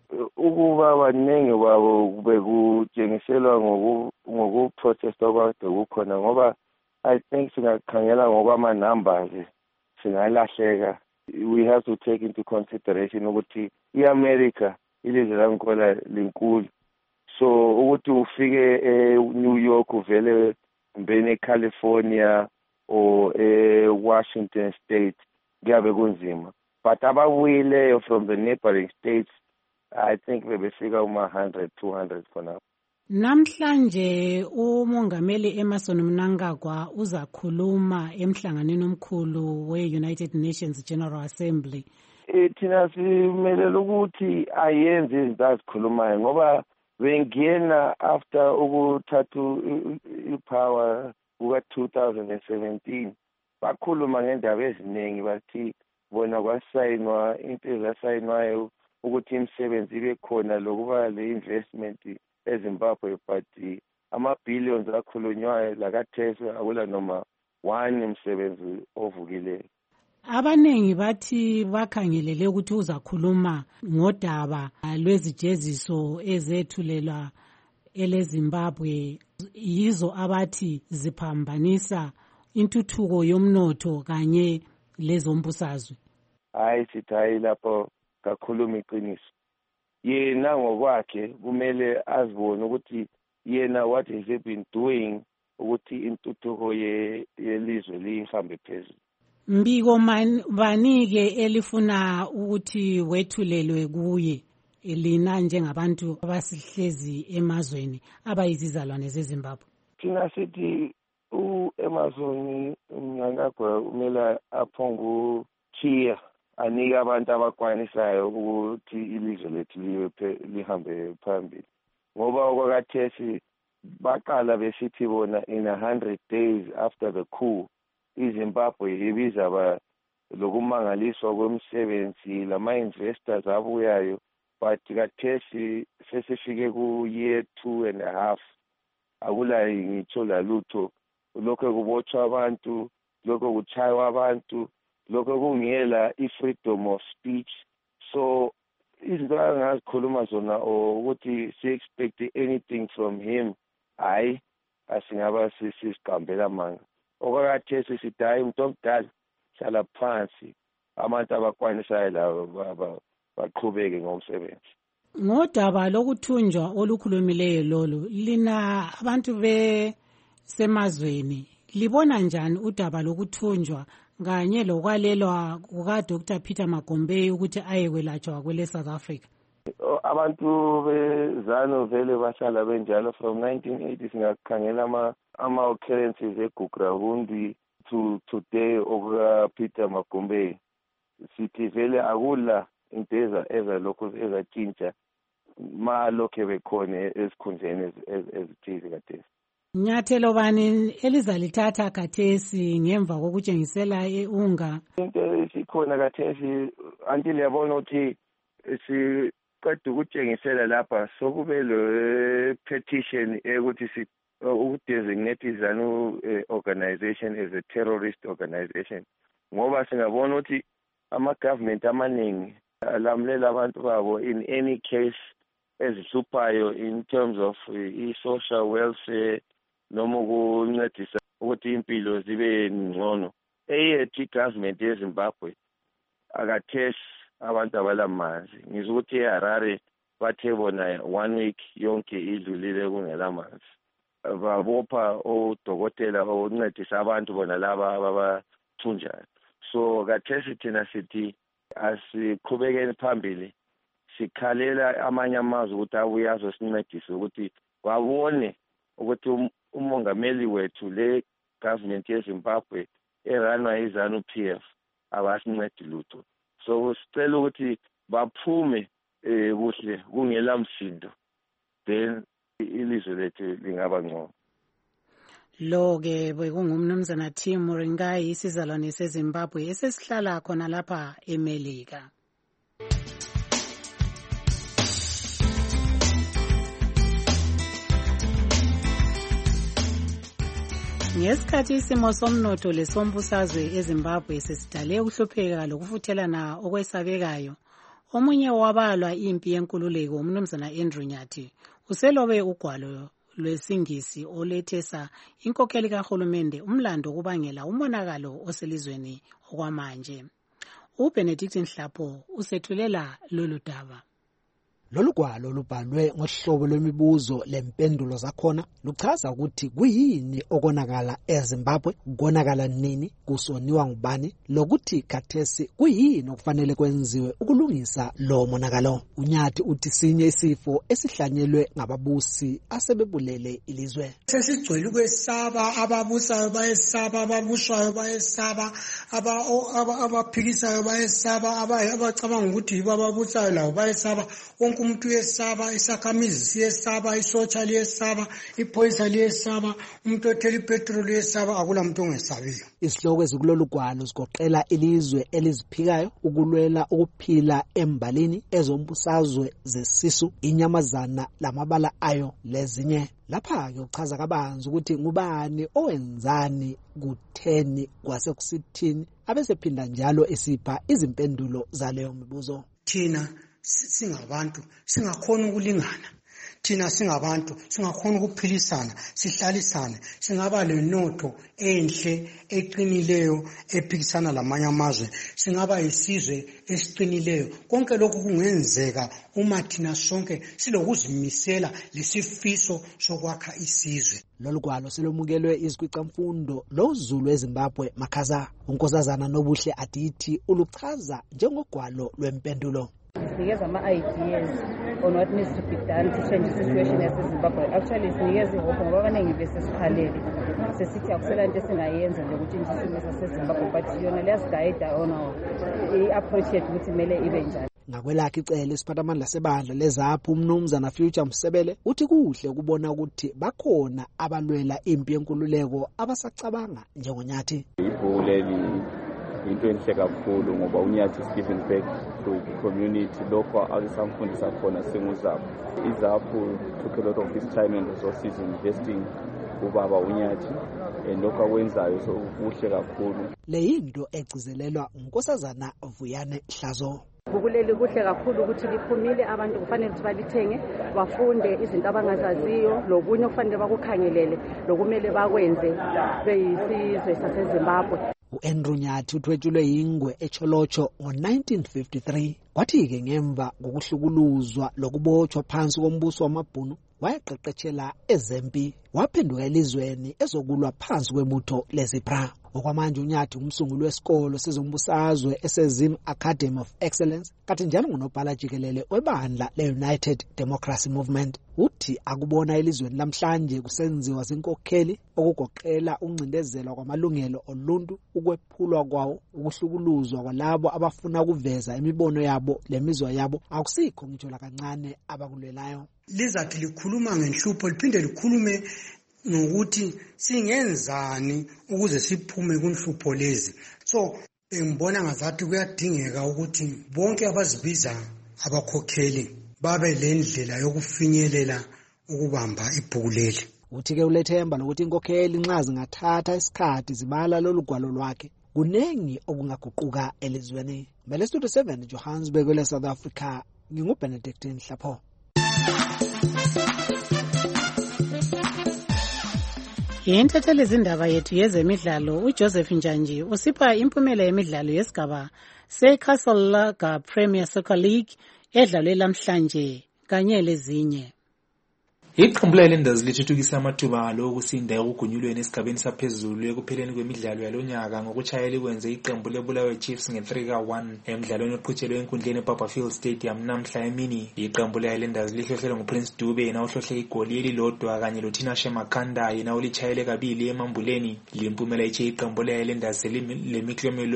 ukuba baningi babo bekutshengiselwa ngokuprotesta kwade kukhona ngoba I think singakhangela ngokwama-numbers singalahleka. We have to take into consideration ukuthi i-America ilizwe langikhona linkulu, so ukuthi ufike e-New York uvele mbene eCalifornia or e-Washington State kuyabe kunzima, but ababuyileyo from the neighboring states I think bebefika 100-200 for now. Namhlanje umongameli Emmerson Mnangagwa uzakhuluma emhlanganweni omkhulu we-United Nations General Assembly. Thina simelele ukuthi ayenze izinto azikhulumayo ngoba bengena after ukuthatha ipower kuka-2017 bakhuluma ngendaba eziningi bathi bona kwasayinwa into ezasayinwayo ukuthi imisebenzi ibe khona lokuba le-investment eZimbabwe, but ama-billions akhulunywayo lakathesi akula noma one umsebenzi ovukileyo. Abanengi bathi bakhangelele ukuthi uzakhuluma ngodaba lwezijeziso ezethulelwa eleZimbabwe yizo abathi ziphambanisa intuthuko yomnotho kanye lezombusazwe. Hayi sithi hayi lapho kakhuluma iqiniso. Yena ngokwakhe kumele azibone ukuthi yena what has he been doing ukuthi intuthuko yelizwe lihambe phezulu. Mbiko banike elifuna ukuthi wethulelwe kuye lina njengabantu abasihlezi emazweni abayizizalwane zeZimbabwe? Thina sithi u-Emmerson Mnangagwa kumele aphongu chiya anike abantu abakwanisayo ukuthi ilizwe lethu lihambe phambili, ngoba okwakathesi baqala besithi bona in 100 days after the coup iZimbabwe ibizaba lokumangaliswa kwemisebenzi lama-investors abuyayo, but kathesi sesifike ku-year 2.5 akulayi ngitsho lalutho. Lokho kubotshwa abantu, lokho kuchaywa abantu, lokho kungela i-freedom of speech. So izinto angazikhuluma zona ukuthi si-expect anything from him, hayi asingaba sisiqambela manga. Okwakathesi sithi hayi umuntu omdala hlala phansi, abantu abakwanisayo labo baqhubeke ngomsebenzi. Ngodaba lokuthunjwa olukhulumileyo lolu, lina abantu besemazweni libona njani udaba lokuthunjwa kanye lokwalelwa kuka Dr. Peter Magombe ukuthi ayekwelatshwa kwele South Africa? Abantu bezanu vele bahlala benjalo from 1980 singakhangela ama-occurrences eGugrahundi to today okuka Peter Magombe. Sithi vele akula into ezalokhu ezatshintsha malokhe bekhona esikhundleni ezithize kathesi. Nyathelo bani elizalithatha kathesi ngemva kokutshengisela unga? Into esikhona kathesi until yabona ukuthi siqeda ukutshengisela lapha sokube le petition ukuthi ukudesignate izanu organization as a terrorist organization, ngoba singabona ukuthi ama-government amaningi alamulela abantu babo in any case ezihluphayo in terms of i-social welfare noma ukuncedisa ukuthi impilo zibe ngcono. Eyethu i-government yeZimbabwe akathesi abantu abalamanzi. Ngizwa ukuthi eHarare bathe bona 1 week yonke idlulile kungelamanzi. Babopha odokotela oncedisa abantu bona laba ababathunjayo. So kathesi thina sithi asiqhubekeni phambili, sikhalela amanye amazwe ukuthi abuye azosincedisa ukuthi babone ukuthi umongameli wethu le government yeZimbabwe eranwa izanu PF abasincedi lutho. So sicela ukuthi baphume kuhle kungela msindo, then ilizwe lethu lingaba ngcono. Lo-ke bekungumnumzana Tim Moringai, isizalwane seZimbabwe esesihlala khona lapha eMelika. Ngesikhathi isimo somnotho lesombusazwe eZimbabwe sesidale ukuhlupheka lokufuthelana okwesabekayo, omunye wabalwa impi yenkululeko umnumzana Andrew Nyathi uselobe ugwalo lwesingisi olethesa inkokheli kahulumende umlando kubangela umonakalo oselizweni okwamanje. uBenedict Nhlapho usethulela lolu daba. Lolu gwalo lubhalwe ngohlobo lwemibuzo lempendulo zakhona luchaza ukuthi kuyini okonakala eZimbabwe, konakala nini, kusoniwa ngubani, lokuthi khathesi kuyini okufanele kwenziwe ukulungisa lo monakalo. uNyathi uthi sinye isifo esihlanyelwe ngababusi asebebulele ilizwe. Sesigcwele ukwesaba, ababusayo bayesaba, ababuswayo bayesaba, abaphikisayo bayesaba, abacabanga ukuthi yibo ababusayo labo bayesaba. Umuntu uyesaba, isakhamizi siyesaba, isotsha liyesaba, iphoyisa liyesaba, umuntu othela ipetrol liyesaba, akula muntu ongesabiyo. Isihloko ezikulolu gwalo zigoqela ilizwe eliziphikayo, ukulwela ukuphila embalini, ezombusazwe zesisu, inyamazana lamabala ayo lezinye. Lapha ke uchaza kabanzi ukuthi ngubani owenzani kutheni kwasekusithini, abesephinda njalo esipha izimpendulo zaleyo mibuzo. Thina singabantu singakhona ukulingana, thina singabantu singakhona ukuphilisana, sihlalisane, singaba lenotho enhle eqinileyo ephikisana lamanye amazwe, singaba yisizwe esiqinileyo. Konke lokhu kungenzeka uma thina sonke silokuzimisela lesifiso sokwakha isizwe. Lolu gwalo selomukelwe izikhwicamfundo lozulu eZimbabwe Makhaza. uNkosazana Nobuhle Adithi uluchaza njengogwalo lwempendulo. Sinikeza ama-ideas on what needs to be done to change the situation yaseZimbabwe. Actually sinikeza ihope ngoba abaningi besesikhalele sesithi akusela into esingayenza nje ukutshintsha isimo saseZimbabwe, but yona liyasigaida ona i-appreciate ukuthi kumele ibe njani. Ngakwelakhe icele isiphathamandla sebandla lezaphu umnumzana Future Msebele uthi kuhle ukubona ukuthi bakhona abalwela impi yenkululeko abasacabanga njengoNyathi. Ibhuleli into enhle kakhulu ngoba uNyathi is giving back to the community lokho alisamfundisa khona singuzapho. Izapho took a lot of his time and resources investing ubaba uNyathi lokho akwenzayo so kuhle kakhulu. Le yinto egcizelelwa uNkosazana Vuyane Hlazo. Ukuleli kuhle kakhulu ukuthi liphumile abantu kufanele ukuthi balithenge bafunde izinto abangazaziyo lokunye kufanele bakukhangelele lokumele bakwenze beyisizwe saseZimbabwe. U-Andrew Nyathi uthwetshulwe yingwe eCholocho ngo-1953 kwathi-ke ngemva kokuhlukuluzwa lokubotshwa phansi kombuso wamabhunu wayeqeqetshela ezempi waphenduka elizweni ezokulwa phansi kwebutho leZIPRA. Okwamanje uNyathi umsunguli wesikolo sezombusazwe eseZim Academy of Excellence kanti njalo ngunobhala jikelele webandla le-United Democracy Movement. Uthi akubona elizweni lamhlanje kusenziwa zinkokheli okugoqela ukuncindezelwa kwamalungelo oluntu, ukwephulwa kwawo, ukuhlukuluzwa kwalabo abafuna ukuveza imibono yabo lemizwa yabo akusikho ngitsho kancane abakulwelayo. Lizathi likhuluma ngenhlupho liphinde likhulume nokuthi singenzani ukuze siphume kunhlupho lezi. So ngibona ngazathi kuyadingeka ukuthi bonke abazibiza abakhokheli babe lendlela yokufinyelela ukubamba ibhuku leli. Uthi-ke ulethemba lokuthi inkokheli nxa zingathatha isikhathi zibala lolu gwalo lwakhe kunengi okungaguquka elizweni. Mele Studio 7 Johannesburg le South Africa nginguBenedictine Hlapho. Yintatheli izindaba yethu yezemidlalo uJoseph Njanji usipha impumela yemidlalo yesigaba seCastle Lager Premier Soccer League edlalwe lamhlanje kanye lezinye. Iqembu leLenders lithuthukisa amathuba alo okusinda ukugunyulweni esigabeni saphezulu ekupheleni kwemidlalo yalonyaka ngokuchayela ikwenze iqembu leBulawayo Chiefs nge3-1 emidlalweni oqhutshelwe enkundleni eBarberfield Stadium namhla emini. Iqembu leLenders lihlohlelwe nguPrince Dube yena ohlohle igoli elilodwa kanye loTinashe Makhanda yena olichayele kabili emambuleni. Limpumela iche iqembu leLenders lemiklomelo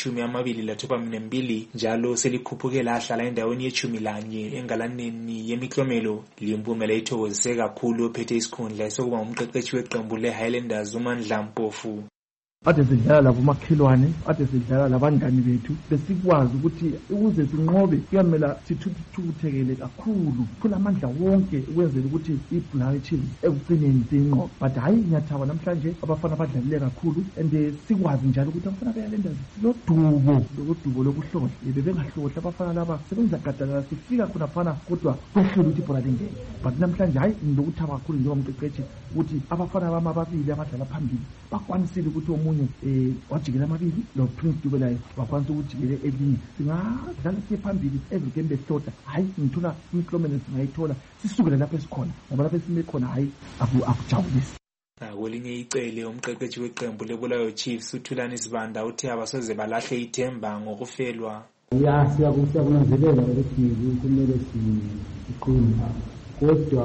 engama-22 njalo selikhuphuke lahlala endaweni ye-11 engalaneni yemiklomelo. Limpumela ithokoze kakhulu ophethe isikhundla sokuba umqeqeshi weqembu leHighlanders uMandla Mpofu. Ade sidlala labo makhelwane, ade sidlala labangani bethu besikwazi ukuthi ukuze sinqobe kuyamela sithuthukele kakhulu kulamandla wonke ukwenzela ukuthi iBulawayo Chiefs ekugcineni sinqobe. But hayi nyathaba namhlanje abafana badlalile kakhulu and sikwazi njalo ukuthi abafana beHighlanders lodubo lokuhlohla bebengahlohla abafana laba sebenza gadalala sifika khona fana kodwa kwehlula ukuthi ibhola lingene. But namhlanje hayi ngilokuthaba kakhulu njengomqeqeshi ukuthi abafana bama ababili abadlala phambili bakwanisile ukuthi omunye wajikela amabili lo Prince Dube laye bakwanisa ukujikela elinye singadlala siye phambili evikembe ehlota hayi ngithola imiklomelo singayithola sisukela lapho esikhona ngoba lapho esime khona hayi akujabulisi. Kwelinye icele umqeqeshi weqembu leBulawayo Chiefs uThulani Sibanda uthi abasoze balahle ithemba ngokufelwa. Siyakunanzelela ukuthi kumele siqine kodwa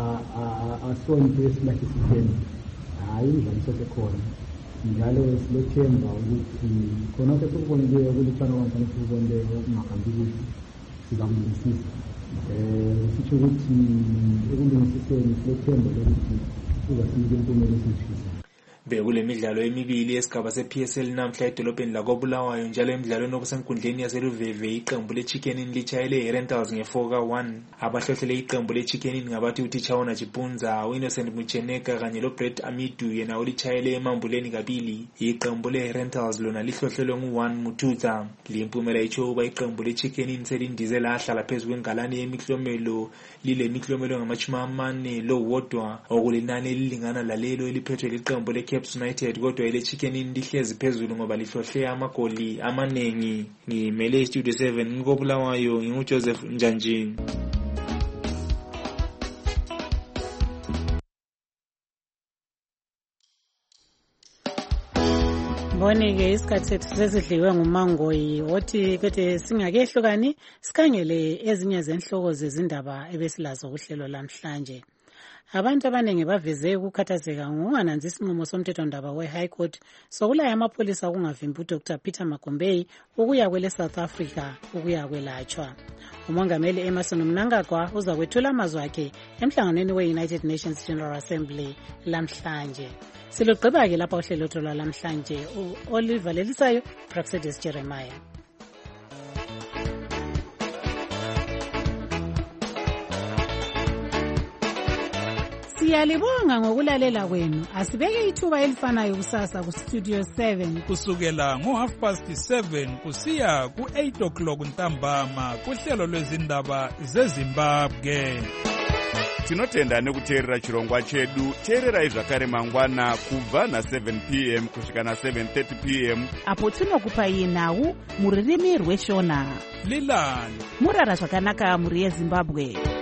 asonto esilahle sithemba hayi idlaliso sekhona njalo silethemba ukuthi khona sekubonile kulithana kwamfana sikubonile okungahambi kuhle sizakulungisisa sitho ukuthi ekulungisiseni silethemba lokuthi kuzasinike impumela esiyifisa. Bekule midlalo emibili esigaba sePSL namhla edolobheni lakoBulawayo njalo emidlalweni okusenkundleni yaseLuveve iqembu leChicken Inn lichayele iRentals nge4-1. Abahlohlele iqembu leChicken Inn ngabathi uTichaona Chipunza, uInnocent Mucheneka kanye loBrett Amidu yena olichayele emambuleni kabili. Iqembu leRentals lona lihlohlelwe ngu1 Mututha. Limpumela icho uba iqembu leChicken Inn selindize lahlala phezulu kwengalani yemiklomelo lile miklomelo ngama-40 lowodwa okulinani elilingana lalelo eliphethwe liqembu leCaps United kodwa ileChicken Inn lihlezi phezulu ngoba lihlohle amagoli amanengi. Ngimele Studio 7 ngobulawayo nginguJoseph Njanji. Mbonike isikhathi sethu sesidliwe nguMangoyi othi kete singakehlukani sikhangele ezinye zenhloko zezindaba ebesilazo kuhlelo lamhlanje. Abantu abaningi baveze ukukhathazeka ngokungananzi isinqumo somthethondaba we-High Court sokulaya amapholisa ukungavimbi uDr Peter Magombey ukuya kwele South Africa ukuya kwelatshwa. Umongameli Emmerson Mnangagwa uzakwethula amazwi akhe emhlanganweni we-United Nations General Assembly lamhlanje. Silugqiba-ke lapha uhlelo lwalamhlanje. Oliver Lelisayo, Praxedis Jeremiah. Siyalibonga ngokulalela kwenu. Asibeke ithuba elifanayo kusasa ku Studio 7 kusukela ngo7:30 kusiya ku8 ntambama kuhlelo lwezindaba zeZimbabwe. Tinotenda nekuteerera chirongwa chedu. Teererai zvakare mangwana kubva na7 p.m. kusvika na7:30 p.m. apo tinokupai nhau muririmi rweshona. Lilani murara zvakanaka muri yeZimbabwe.